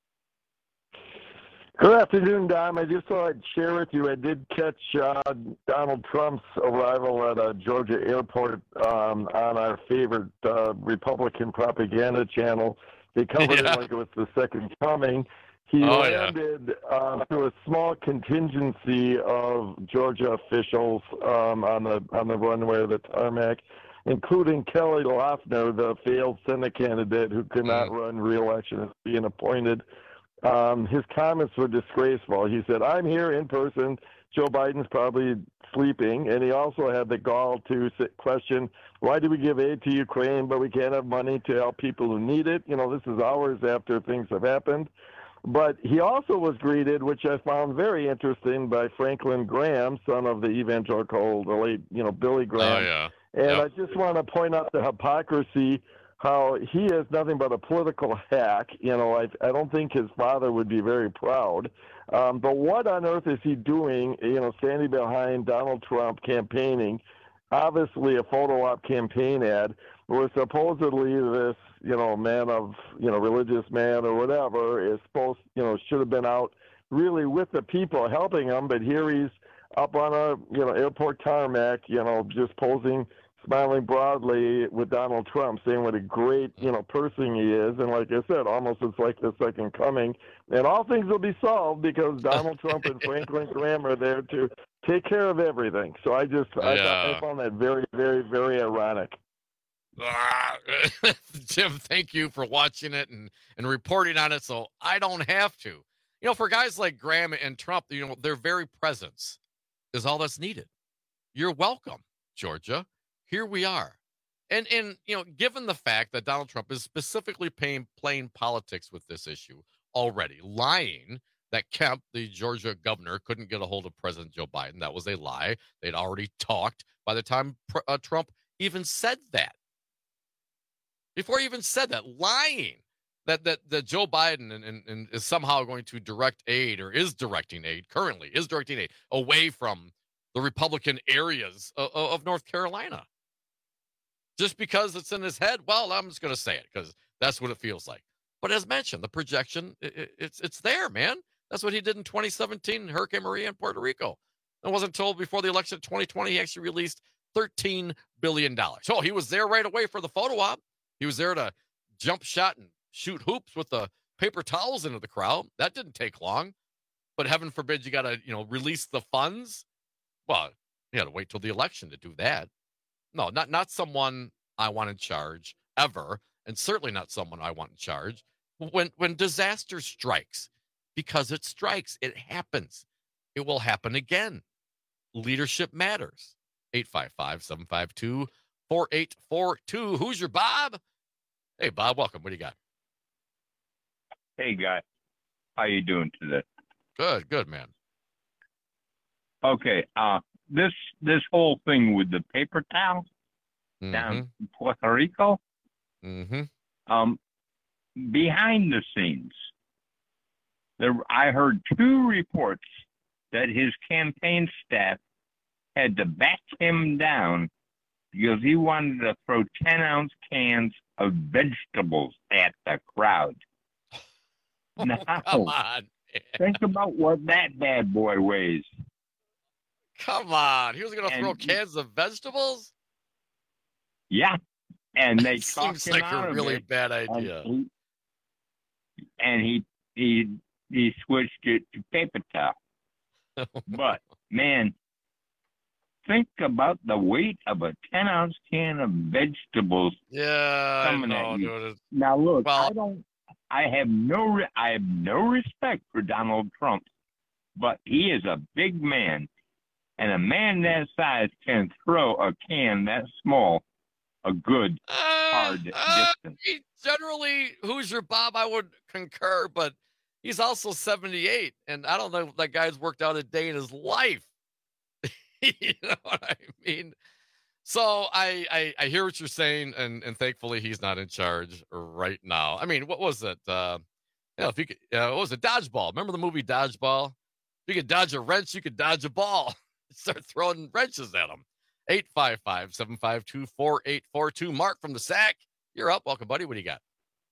Good afternoon, Dom. I just thought I'd share with you. I did catch uh, Donald Trump's arrival at a Georgia airport um, on our favorite uh, Republican propaganda channel. They covered yeah. it like it was the second coming. He oh, landed yeah. um, through a small contingency of Georgia officials um, on the on the runway of the tarmac, including Kelly Loeffler, the failed Senate candidate who could not mm. run re-election as being appointed. Um, his comments were disgraceful. He said, I'm here in person. Joe Biden's probably sleeping. And he also had the gall to question, why do we give aid to Ukraine, but we can't have money to help people who need it? You know, this is hours after things have happened. But he also was greeted, which I found very interesting, by Franklin Graham, son of the evangelical, the late, you know, Billy Graham. Oh, yeah. And yep. I just want to point out the hypocrisy, how he is nothing but a political hack. You know, I, I don't think his father would be very proud. Um, but what on earth is he doing, you know, standing behind Donald Trump campaigning, obviously a photo op campaign ad, where supposedly this, you know, man of, you know, religious man or whatever is supposed, you know, should have been out really with the people helping him, but here he's up on a, you know, airport tarmac, you know, just posing, smiling broadly with Donald Trump, saying what a great, you know, person he is. And like I said, almost it's like the second coming. And all things will be solved because Donald Trump and Franklin Graham are there to take care of everything. So I just, I, Yeah. I found that very, very, very ironic. Ah, Jim, thank you for watching it and, and reporting on it so I don't have to. You know, for guys like Graham and Trump, you know, their very presence is all that's needed. You're welcome, Georgia. Here we are. And, and you know, given the fact that Donald Trump is specifically paying, playing politics with this issue already, lying that Kemp, the Georgia governor, couldn't get a hold of President Joe Biden. That was a lie. They'd already talked by the time uh, Trump even said that. Before he even said that, lying that that, that Joe Biden and, and, and is somehow going to direct aid or is directing aid, currently is directing aid away from the Republican areas of, of North Carolina. Just because it's in his head, well, I'm just going to say it because that's what it feels like. But as mentioned, the projection, it, it's it's there, man. That's what he did in twenty seventeen, Hurricane Maria in Puerto Rico. It wasn't told before the election of twenty twenty, he actually released thirteen billion dollars. So he was there right away for the photo op. He was there to jump shot and shoot hoops with the paper towels into the crowd. That didn't take long. But heaven forbid you got to, you know, release the funds. Well, you got to wait till the election to do that. No, not not someone I want in charge ever, and certainly not someone I want in charge when when disaster strikes, because it strikes, it happens. It will happen again. leadership matters. eight five five, seven five two, four eight four two. Who's your Bob? Hey, Bob, welcome. What do you got? Hey, guy. How you doing today? Good, good, man. Okay, uh, this this whole thing with the paper towel mm-hmm. down in Puerto Rico, mm-hmm. um, behind the scenes, there I heard two reports that his campaign staff had to back him down because he wanted to throw ten-ounce cans of vegetables at the crowd. Now, oh, come on. Think about what that bad boy weighs. Come on. He was going to throw cans of vegetables? Yeah. And they seems like a really bad idea. And he, and he he he switched it to paper towel. But man, think about the weight of a ten ounce can of vegetables. Yeah, coming I know, at you. Dude. Now look, well, I don't. I have no. Re- I have no respect for Donald Trump, but he is a big man, and a man that size can throw a can that small a good uh, hard uh, distance. He generally, who's your Bob? I would concur, but he's also seventy-eight, and I don't know if that guy's worked out a day in his life. You know what I mean? So I, I I hear what you're saying, and and thankfully he's not in charge right now. I mean, what was it? Uh, yeah, if you could, uh, what was it? Dodgeball. Remember the movie Dodgeball? If you could dodge a wrench, you could dodge a ball. Start throwing wrenches at him. eight five five, seven five two, four eight four two. Mark from the Sack, you're up. Welcome, buddy. What do you got?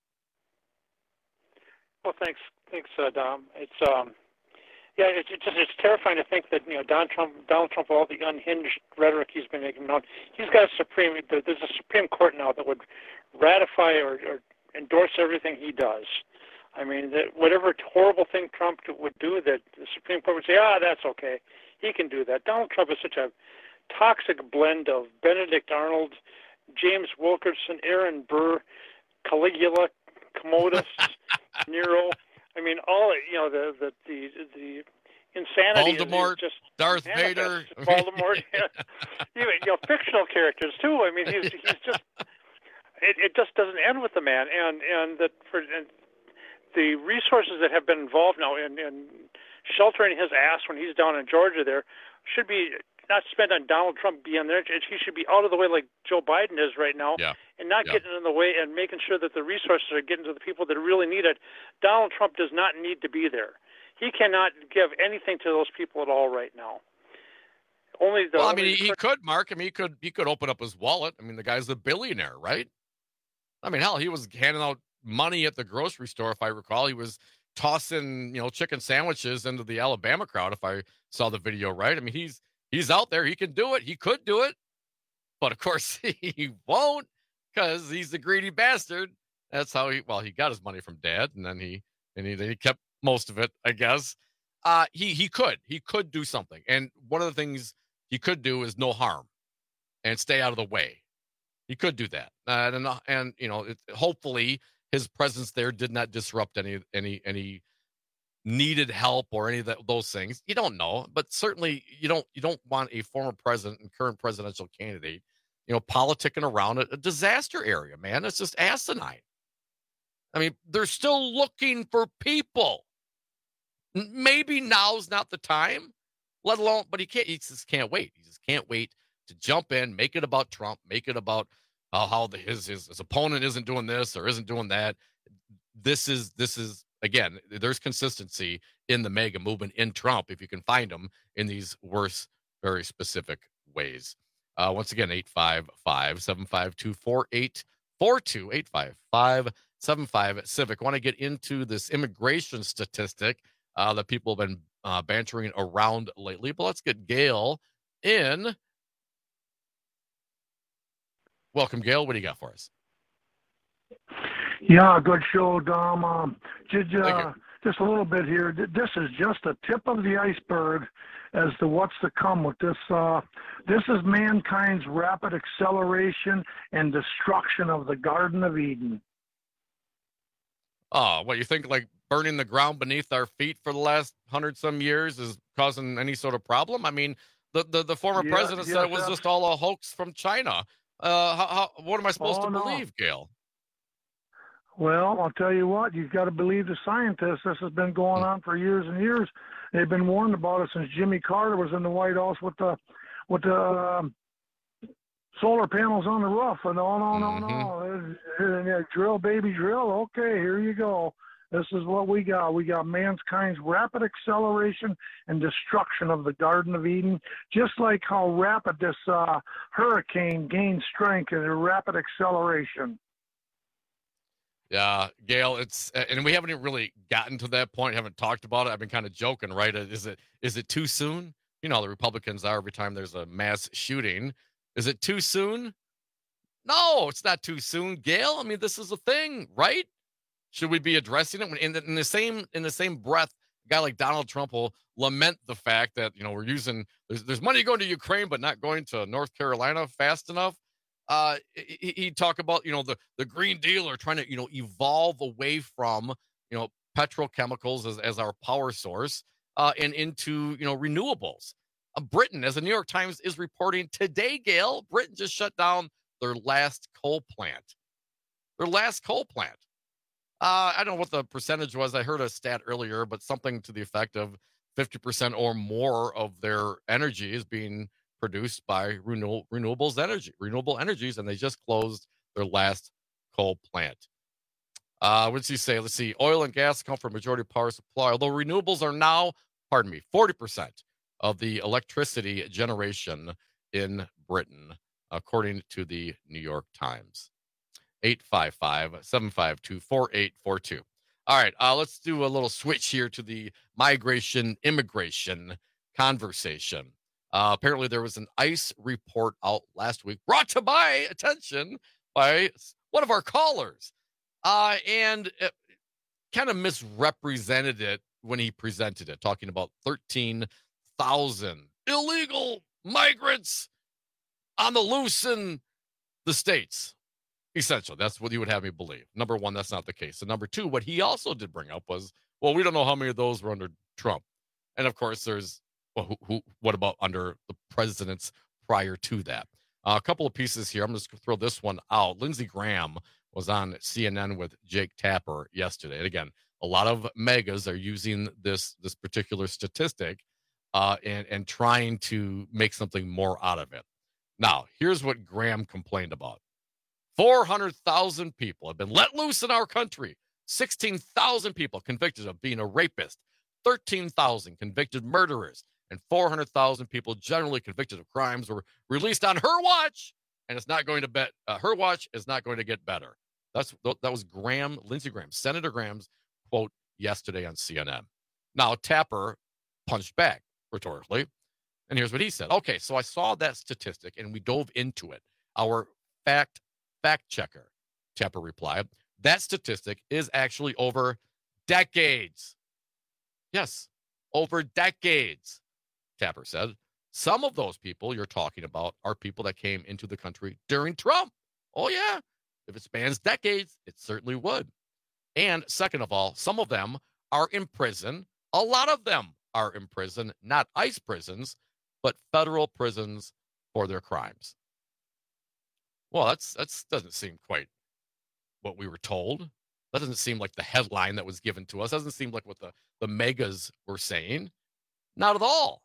Well, thanks, thanks, uh, Dom. It's um. Yeah, it's just it's terrifying to think that you know Donald Trump, Donald Trump, all the unhinged rhetoric he's been making known, he's got a supreme. There's a Supreme Court now that would ratify or, or endorse everything he does. I mean, that whatever horrible thing Trump would do, that the Supreme Court would say, ah, that's okay, he can do that. Donald Trump is such a toxic blend of Benedict Arnold, James Wilkerson, Aaron Burr, Caligula, Commodus, Nero. I mean, all you know, the the the, the insanity Voldemort, is just Darth Vader, Voldemort, yeah. Even you know, fictional characters too. I mean, he's he's just it, it just doesn't end with the man, and and that for and the resources that have been involved now in, in sheltering his ass when he's down in Georgia there should be not spent on Donald Trump being there. He should be out of the way like Joe Biden is right now, yeah. and not yeah. getting in the way and making sure that the resources are getting to the people that really need it. Donald Trump does not need to be there. He cannot give anything to those people at all right now. Only the. Well, I mean, he, he could, Mark. I mean, he could. He could open up his wallet. I mean, the guy's a billionaire, right? I mean, hell, he was handing out money at the grocery store, if I recall. He was tossing, you know, chicken sandwiches into the Alabama crowd, if I saw the video right. I mean, he's. He's out there. He can do it. He could do it. But, of course, he won't because he's a greedy bastard. That's how he, well, he got his money from dad, and then he and he, he kept most of it, I guess. Uh, he he could. He could do something. And one of the things he could do is no harm and stay out of the way. He could do that. Uh, and, and, you know, it, hopefully his presence there did not disrupt any any any needed help or any of that, those things. You don't know, but certainly you don't you don't want a former president and current presidential candidate, you know, politicking around a, a disaster area, man. It's just asinine. I mean, they're still looking for people. Maybe now's not the time, let alone, but he can't, he just can't wait. He just can't wait to jump in, make it about Trump, make it about uh, how the, his, his his opponent isn't doing this or isn't doing that. This is this is Again, there's consistency in the MAGA movement in Trump if you can find them in these worse, very specific ways. Uh, once again, eight five five, seven five two, four eight four two, eight five five, seven five Civic. I want to get into this immigration statistic uh, that people have been uh, bantering around lately, but let's get Gail in. Welcome, Gail. What do you got for us? Yeah, good show, Dom. Um, just, uh, just a little bit here. This is just a tip of the iceberg as to what's to come with this. Uh, this is mankind's rapid acceleration and destruction of the Garden of Eden. Oh, what, you think like burning the ground beneath our feet for the last hundred some years is causing any sort of problem? I mean, The the, the former Yeah, president yes, said it was abs- just all a hoax from China. Uh, how, how, what am I supposed Oh, to no. believe, Gail? Well, I'll tell you what, you've got to believe the scientists. This has been going on for years and years. They've been warned about it since Jimmy Carter was in the White House with the with the um solar panels on the roof. And no, no, no, no. And, and, uh, drill, baby, drill. Okay, here you go. This is what we got. We got mankind's rapid acceleration and destruction of the Garden of Eden, just like how rapid this uh, hurricane gained strength and a rapid acceleration. Yeah, Gail, it's and we haven't even really gotten to that point. Haven't talked about it. I've been kind of joking, right? Is it is it too soon? You know, how the Republicans are every time there's a mass shooting. Is it too soon? No, it's not too soon, Gail. I mean, this is a thing, right? Should we be addressing it in the, in the same in the same breath? A guy like Donald Trump will lament the fact that, you know, we're using there's there's money going to Ukraine, but not going to North Carolina fast enough. Uh, he, he talk about, you know, the, the Green Deal or trying to, you know, evolve away from, you know, petrochemicals as, as our power source uh, and into, you know, renewables. Uh, Britain, as the New York Times is reporting today, Gail, Britain just shut down their last coal plant. Their last coal plant. Uh, I don't know what the percentage was. I heard a stat earlier, but something to the effect of fifty percent or more of their energy is being produced by renewable renewables energy, renewable energies, and they just closed their last coal plant. Uh, what does he say? Let's see. Oil and gas come from majority power supply, although renewables are now, pardon me, forty percent of the electricity generation in Britain, according to the New York Times. eight five five, seven five two, four eight four two. All right, uh, let's do a little switch here to the migration, immigration conversation. Uh, apparently, there was an ICE report out last week brought to my attention by one of our callers, uh, and it kind of misrepresented it when he presented it, talking about thirteen thousand illegal migrants on the loose in the States. Essentially, that's what you would have me believe. Number one, that's not the case. And number two, what he also did bring up was, well, we don't know how many of those were under Trump. And of course, there's, well, who, who, what about under the presidents prior to that? Uh, a couple of pieces here. I'm just going to throw this one out. Lindsey Graham was on C N N with Jake Tapper yesterday. And again, a lot of megas are using this this particular statistic uh, and, and trying to make something more out of it. Now, here's what Graham complained about. four hundred thousand people have been let loose in our country. sixteen thousand people convicted of being a rapist. thirteen thousand convicted murderers. And four hundred thousand people generally convicted of crimes were released on her watch. And it's not going to bet. Uh, her watch is not going to get better. That's That was Graham, Lindsey Graham, Senator Graham's quote yesterday on C N N. Now, Tapper punched back rhetorically. And here's what he said. Okay, so I saw that statistic and we dove into it. Our fact fact checker, Tapper replied, that statistic is actually over decades. Yes, over decades, Tapper said. Some of those people you're talking about are people that came into the country during Trump. Oh, yeah. If it spans decades, it certainly would. And second of all, some of them are in prison. A lot of them are in prison, not ICE prisons, but federal prisons for their crimes. Well, that's that's doesn't seem quite what we were told. That doesn't seem like the headline that was given to us. Doesn't seem like what the, the megas were saying. Not at all.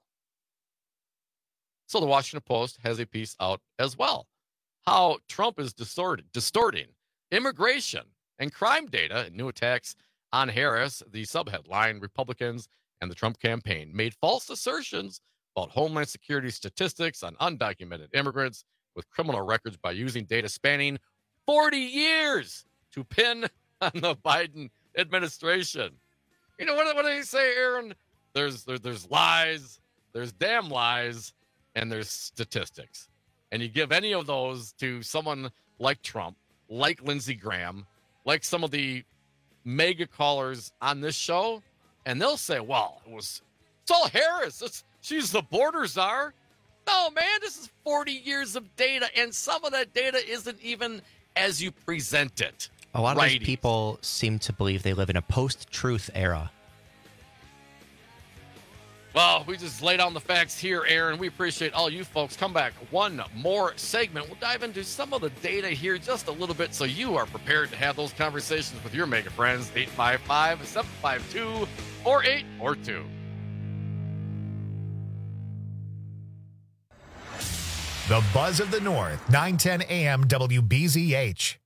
So the Washington Post has a piece out as well. How Trump is distorted, distorting immigration and crime data and new attacks on Harris. The subheadline, Republicans and the Trump campaign made false assertions about Homeland Security statistics on undocumented immigrants with criminal records by using data spanning forty years to pin on the Biden administration. You know, what, what do they say, Aaron? There's, there, there's lies, there's damn lies, and there's statistics. And you give any of those to someone like Trump, like Lindsey Graham, like some of the mega callers on this show, and they'll say, well, it was, it's all Harris. It's, she's the border czar. No, man, this is forty years of data, and some of that data isn't even as you present it. A lot of Righties. those people seem to believe they live in a post-truth era. Well, we just laid down the facts here, Aaron. We appreciate all you folks. Come back one more segment. We'll dive into some of the data here just a little bit so you are prepared to have those conversations with your mega friends. eight five five, seven five two, four eight four two. The Buzz of the North, nine ten A M W B Z H.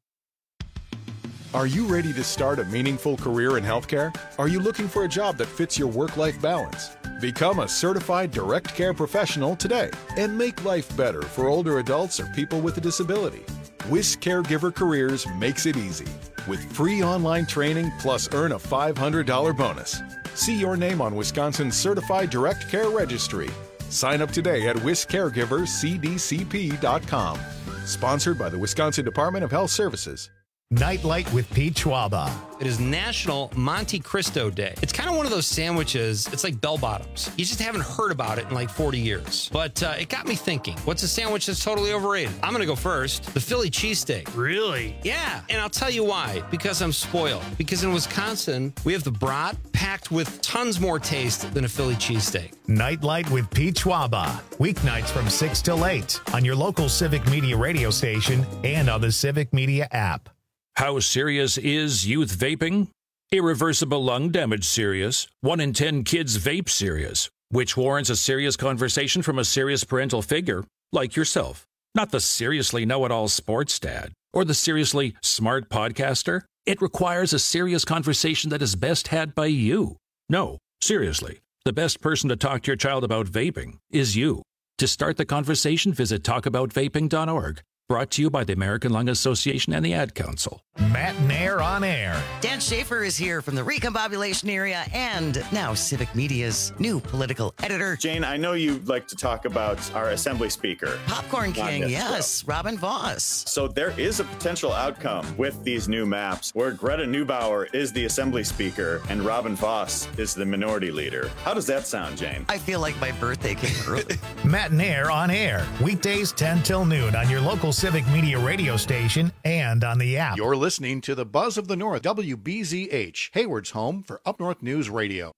Are you ready to start a meaningful career in healthcare? Are you looking for a job that fits your work-life balance? Become a certified direct care professional today and make life better for older adults or people with a disability. WIS Caregiver Careers makes it easy with free online training plus earn a five hundred dollars bonus. See your name on Wisconsin's Certified Direct Care Registry. Sign up today at wis caregiver c d c p dot com. Sponsored by the Wisconsin Department of Health Services. Nightlight with Pete Schwaba. It is National Monte Cristo Day. It's kind of one of those sandwiches. It's like bell bottoms. You just haven't heard about it in like forty years. But uh, it got me thinking, what's a sandwich that's totally overrated? I'm going to go first. The Philly cheesesteak. Really? Yeah. And I'll tell you why. Because I'm spoiled. Because in Wisconsin, we have the brat packed with tons more taste than a Philly cheesesteak. Nightlight with Pete Schwaba. Weeknights from six till eight on your local Civic Media radio station and on the Civic Media app. How serious is youth vaping? Irreversible lung damage serious. One in ten kids vape serious, which warrants a serious conversation from a serious parental figure like yourself. Not the seriously know-it-all sports dad or the seriously smart podcaster. It requires a serious conversation that is best had by you. No, seriously, the best person to talk to your child about vaping is you. To start the conversation, visit talk about vaping dot org. Brought to you by the American Lung Association and the Ad Council. Matt Nair on air. Dan Schaefer is here from the recombobulation area and now Civic Media's new political editor. Jane, I know you like to talk about our Assembly Speaker. Popcorn King, yes, Robin Vos. So there is a potential outcome with these new maps where Greta Neubauer is the Assembly Speaker and Robin Vos is the Minority Leader. How does that sound, Jane? I feel like my birthday came early. Matt Nair on air. Weekdays ten till noon on your local Civic Media radio station and on the app. You're listening to the Buzz of the North, W B Z H, Hayward's home for Up North News Radio.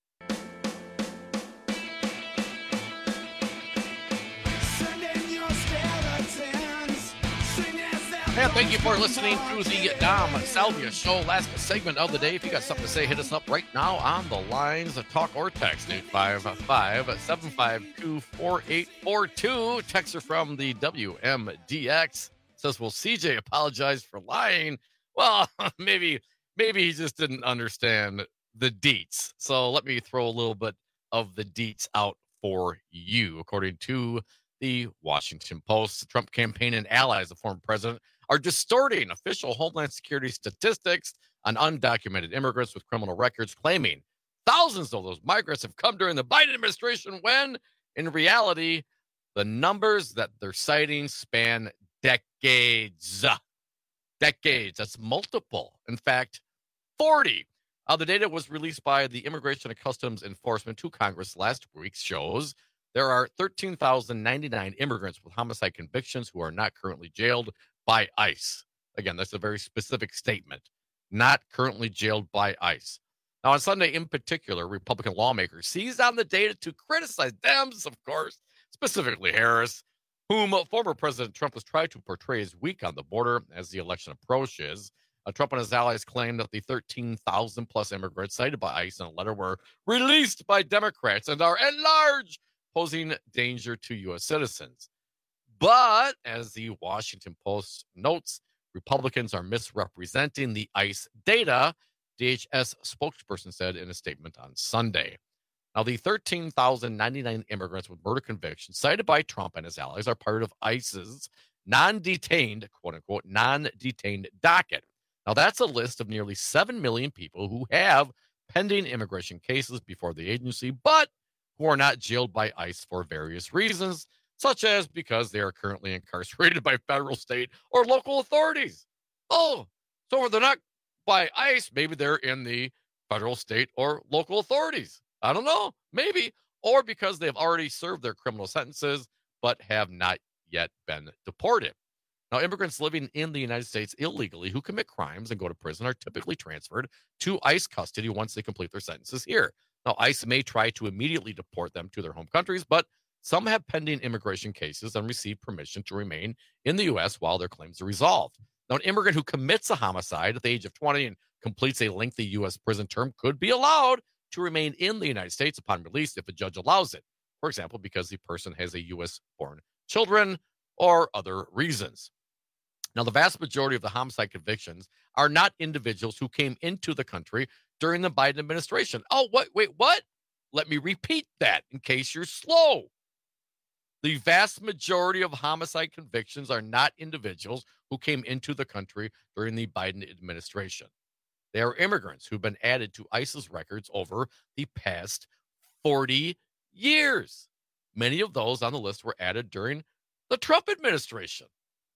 And thank you for listening to the Dom Salvia Show. Last segment of the day. If you got something to say, hit us up right now on the lines. Talk or text eight five five, seven five two, four eight four two. Texter from the W M D X says, "Well, C J apologized for lying." Well, maybe maybe he just didn't understand the deets. So let me throw a little bit of the deets out for you. According to the Washington Post, the Trump campaign and allies of former president are distorting official Homeland Security statistics on undocumented immigrants with criminal records, claiming thousands of those migrants have come during the Biden administration when, in reality, the numbers that they're citing span decades. Decades. That's multiple. In fact, forty. Uh, the data was released by the Immigration and Customs Enforcement to Congress last week, shows there are thirteen thousand ninety-nine immigrants with homicide convictions who are not currently jailed by ICE. Again, that's a very specific statement. Not currently jailed by ICE. Now, on Sunday in particular, Republican lawmakers seized on the data to criticize Dems, of course, specifically Harris, whom former President Trump has tried to portray as weak on the border as the election approaches. Uh, Trump and his allies claim that the thirteen thousand plus immigrants cited by ICE in a letter were released by Democrats and are at large posing danger to U S citizens. But as the Washington Post notes, Republicans are misrepresenting the ICE data, D H S spokesperson said in a statement on Sunday. Now, the thirteen thousand ninety-nine immigrants with murder convictions cited by Trump and his allies are part of ICE's non-detained, quote-unquote, non-detained docket. Now, that's a list of nearly seven million people who have pending immigration cases before the agency, but who are not jailed by ICE for various reasons, such as because they are currently incarcerated by federal, state, or local authorities. Oh, so they're not by ICE. Maybe they're in the federal, state, or local authorities. I don't know. Maybe. Or because they've already served their criminal sentences, but have not yet been deported. Now, immigrants living in the United States illegally who commit crimes and go to prison are typically transferred to ICE custody once they complete their sentences here. Now, ICE may try to immediately deport them to their home countries, but some have pending immigration cases and receive permission to remain in the U S while their claims are resolved. Now, an immigrant who commits a homicide at the age of twenty and completes a lengthy U S prison term could be allowed to remain in the United States upon release if a judge allows it. For example, because the person has a U S-born children or other reasons. Now, the vast majority of the homicide convictions are not individuals who came into the country during the Biden administration. Oh, what? Wait, what? Let me repeat that in case you're slow. The vast majority of homicide convictions are not individuals who came into the country during the Biden administration. They are immigrants who've been added to ICE's records over the past forty years. Many of those on the list were added during the Trump administration.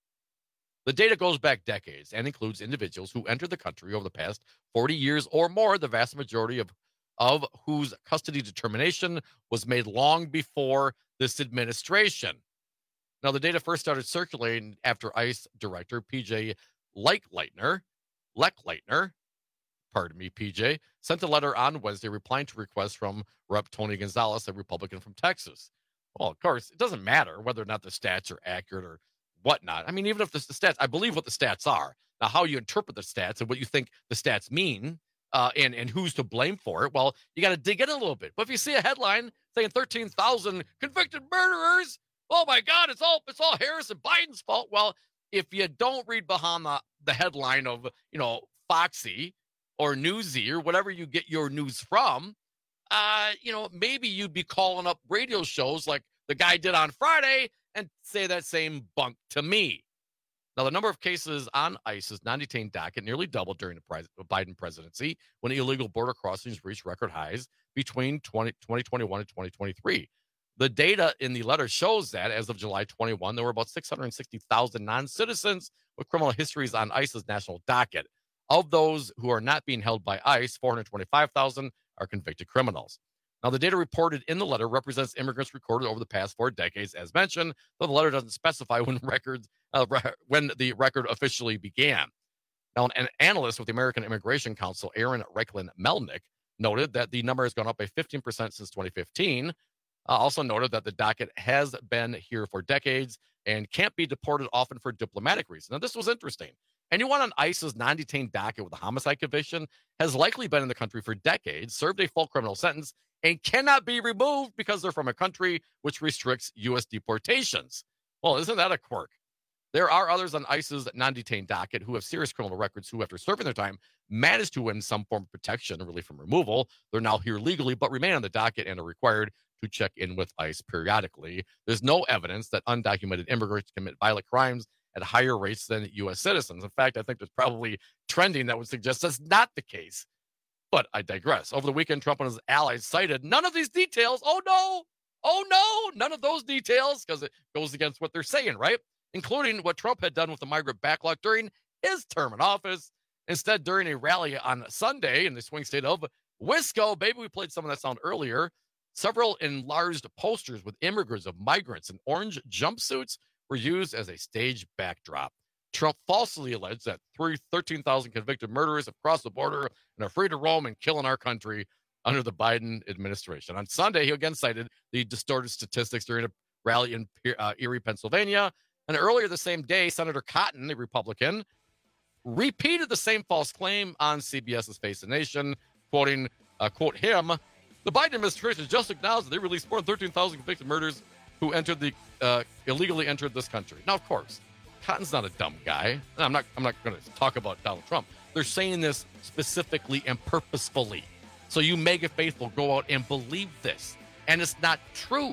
The data goes back decades and includes individuals who entered the country over the past forty years or more, the vast majority of, of whose custody determination was made long before this administration. Now, the data first started circulating after ICE Director P J Lechleitner, Lechleitner, pardon me, P J, sent a letter on Wednesday replying to requests from Representative Tony Gonzalez, a Republican from Texas. Well, of course, it doesn't matter whether or not the stats are accurate or whatnot. I mean, even if the, the stats, I believe what the stats are. Now, how you interpret the stats and what you think the stats mean uh, and, and who's to blame for it, well, you got to dig in a little bit. But if you see a headline saying thirteen thousand convicted murderers, oh my God, it's all it's all Harris and Biden's fault. Well, if you don't read behind the, the headline of, you know, Foxy or Newsy or whatever you get your news from, uh, you know, maybe you'd be calling up radio shows like the guy did on Friday and say that same bunk to me. Now, the number of cases on ICE's non-detained docket nearly doubled during the pres- Biden presidency when illegal border crossings reached record highs between twenty twenty-one and twenty twenty-three. The data in the letter shows that as of July twenty-first, there were about six hundred sixty thousand non-citizens with criminal histories on ICE's national docket. Of those who are not being held by ICE, four hundred twenty-five thousand are convicted criminals. Now, the data reported in the letter represents immigrants recorded over the past four decades, as mentioned, though the letter doesn't specify when records uh, re- when the record officially began. Now, an analyst with the American Immigration Council, Aaron Reichlin-Melnick, noted that the number has gone up by fifteen percent since twenty fifteen. Uh, also noted that the docket has been here for decades and can't be deported often for diplomatic reasons. Now, this was interesting. Anyone on ICE's non-detained docket with a homicide conviction has likely been in the country for decades, served a full criminal sentence, and cannot be removed because they're from a country which restricts U S deportations. Well, isn't that a quirk? There are others on ICE's non-detained docket who have serious criminal records who, after serving their time, managed to win some form of protection or relief from removal. They're now here legally, but remain on the docket and are required to check in with ICE periodically. There's no evidence that undocumented immigrants commit violent crimes at higher rates than U S citizens. In fact, I think there's probably trending that would suggest that's not the case. But I digress. Over the weekend, Trump and his allies cited none of these details. Oh, no. Oh, no. None of those details, because it goes against what they're saying, right? Including what Trump had done with the migrant backlog during his term in office. Instead, during a rally on Sunday in the swing state of Wisco, baby, we played some of that sound earlier, several enlarged posters with images of migrants in orange jumpsuits were used as a stage backdrop. Trump falsely alleged that thirteen thousand convicted murderers have crossed the border and are free to roam and kill in our country under the Biden administration. On Sunday, he again cited the distorted statistics during a rally in uh, Erie, Pennsylvania. And earlier the same day, Senator Cotton, the Republican, repeated the same false claim on CBS's Face the Nation, quoting, uh, quote him, "The Biden administration just acknowledged that they released more than thirteen thousand convicted murderers who entered the uh, illegally entered this country." Now, of course, Cotton's not a dumb guy. I'm not I'm not going to talk about Donald Trump. They're saying this specifically and purposefully. So you mega faithful go out and believe this. And it's not true.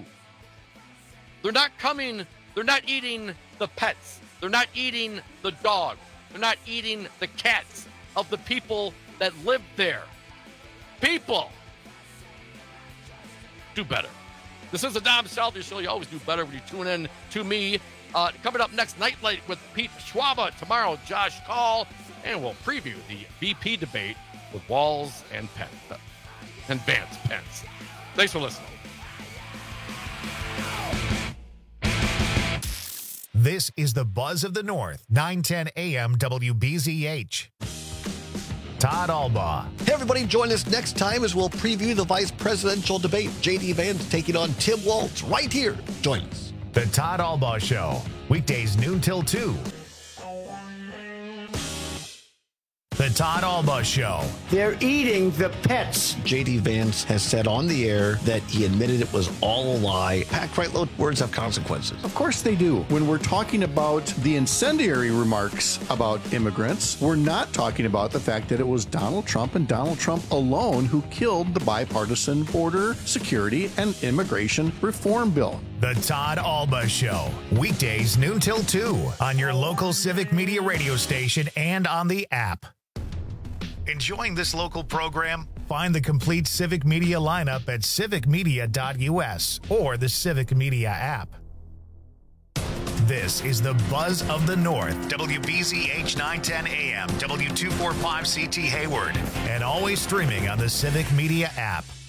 They're not coming, they're not eating the pets. They're not eating the dog. They're not eating the cats of the people that live there. People, do better. This is the Dom Salvia Show. You always do better when you tune in to me. Uh, coming up next, Nightlight with Pete Schwaba. Tomorrow, Josh Call. And we'll preview the V P debate with Walz and Pence. Uh, and Vance Pence. Thanks for listening. This is the Buzz of the North, nine ten A M W B Z H. Todd Albaugh. Hey, everybody, join us next time as we'll preview the vice presidential debate. J D Vance taking on Tim Walz right here. Join us. The Todd Albaugh Show, weekdays noon till two. The Todd Albaugh Show. They're eating the pets. J D Vance has said on the air that he admitted it was all a lie. Pat Kreitlow, words have consequences. Of course they do. When we're talking about the incendiary remarks about immigrants, we're not talking about the fact that it was Donald Trump and Donald Trump alone who killed the bipartisan border security and immigration reform bill. The Todd Albaugh Show, weekdays noon till two on your local Civic Media radio station and on the app. Enjoying this local program? Find the complete Civic Media lineup at civic media dot u s or the Civic Media app. This is the Buzz of the North, W B Z H nine ten A M, W two forty-five C T Hayward, and always streaming on the Civic Media app.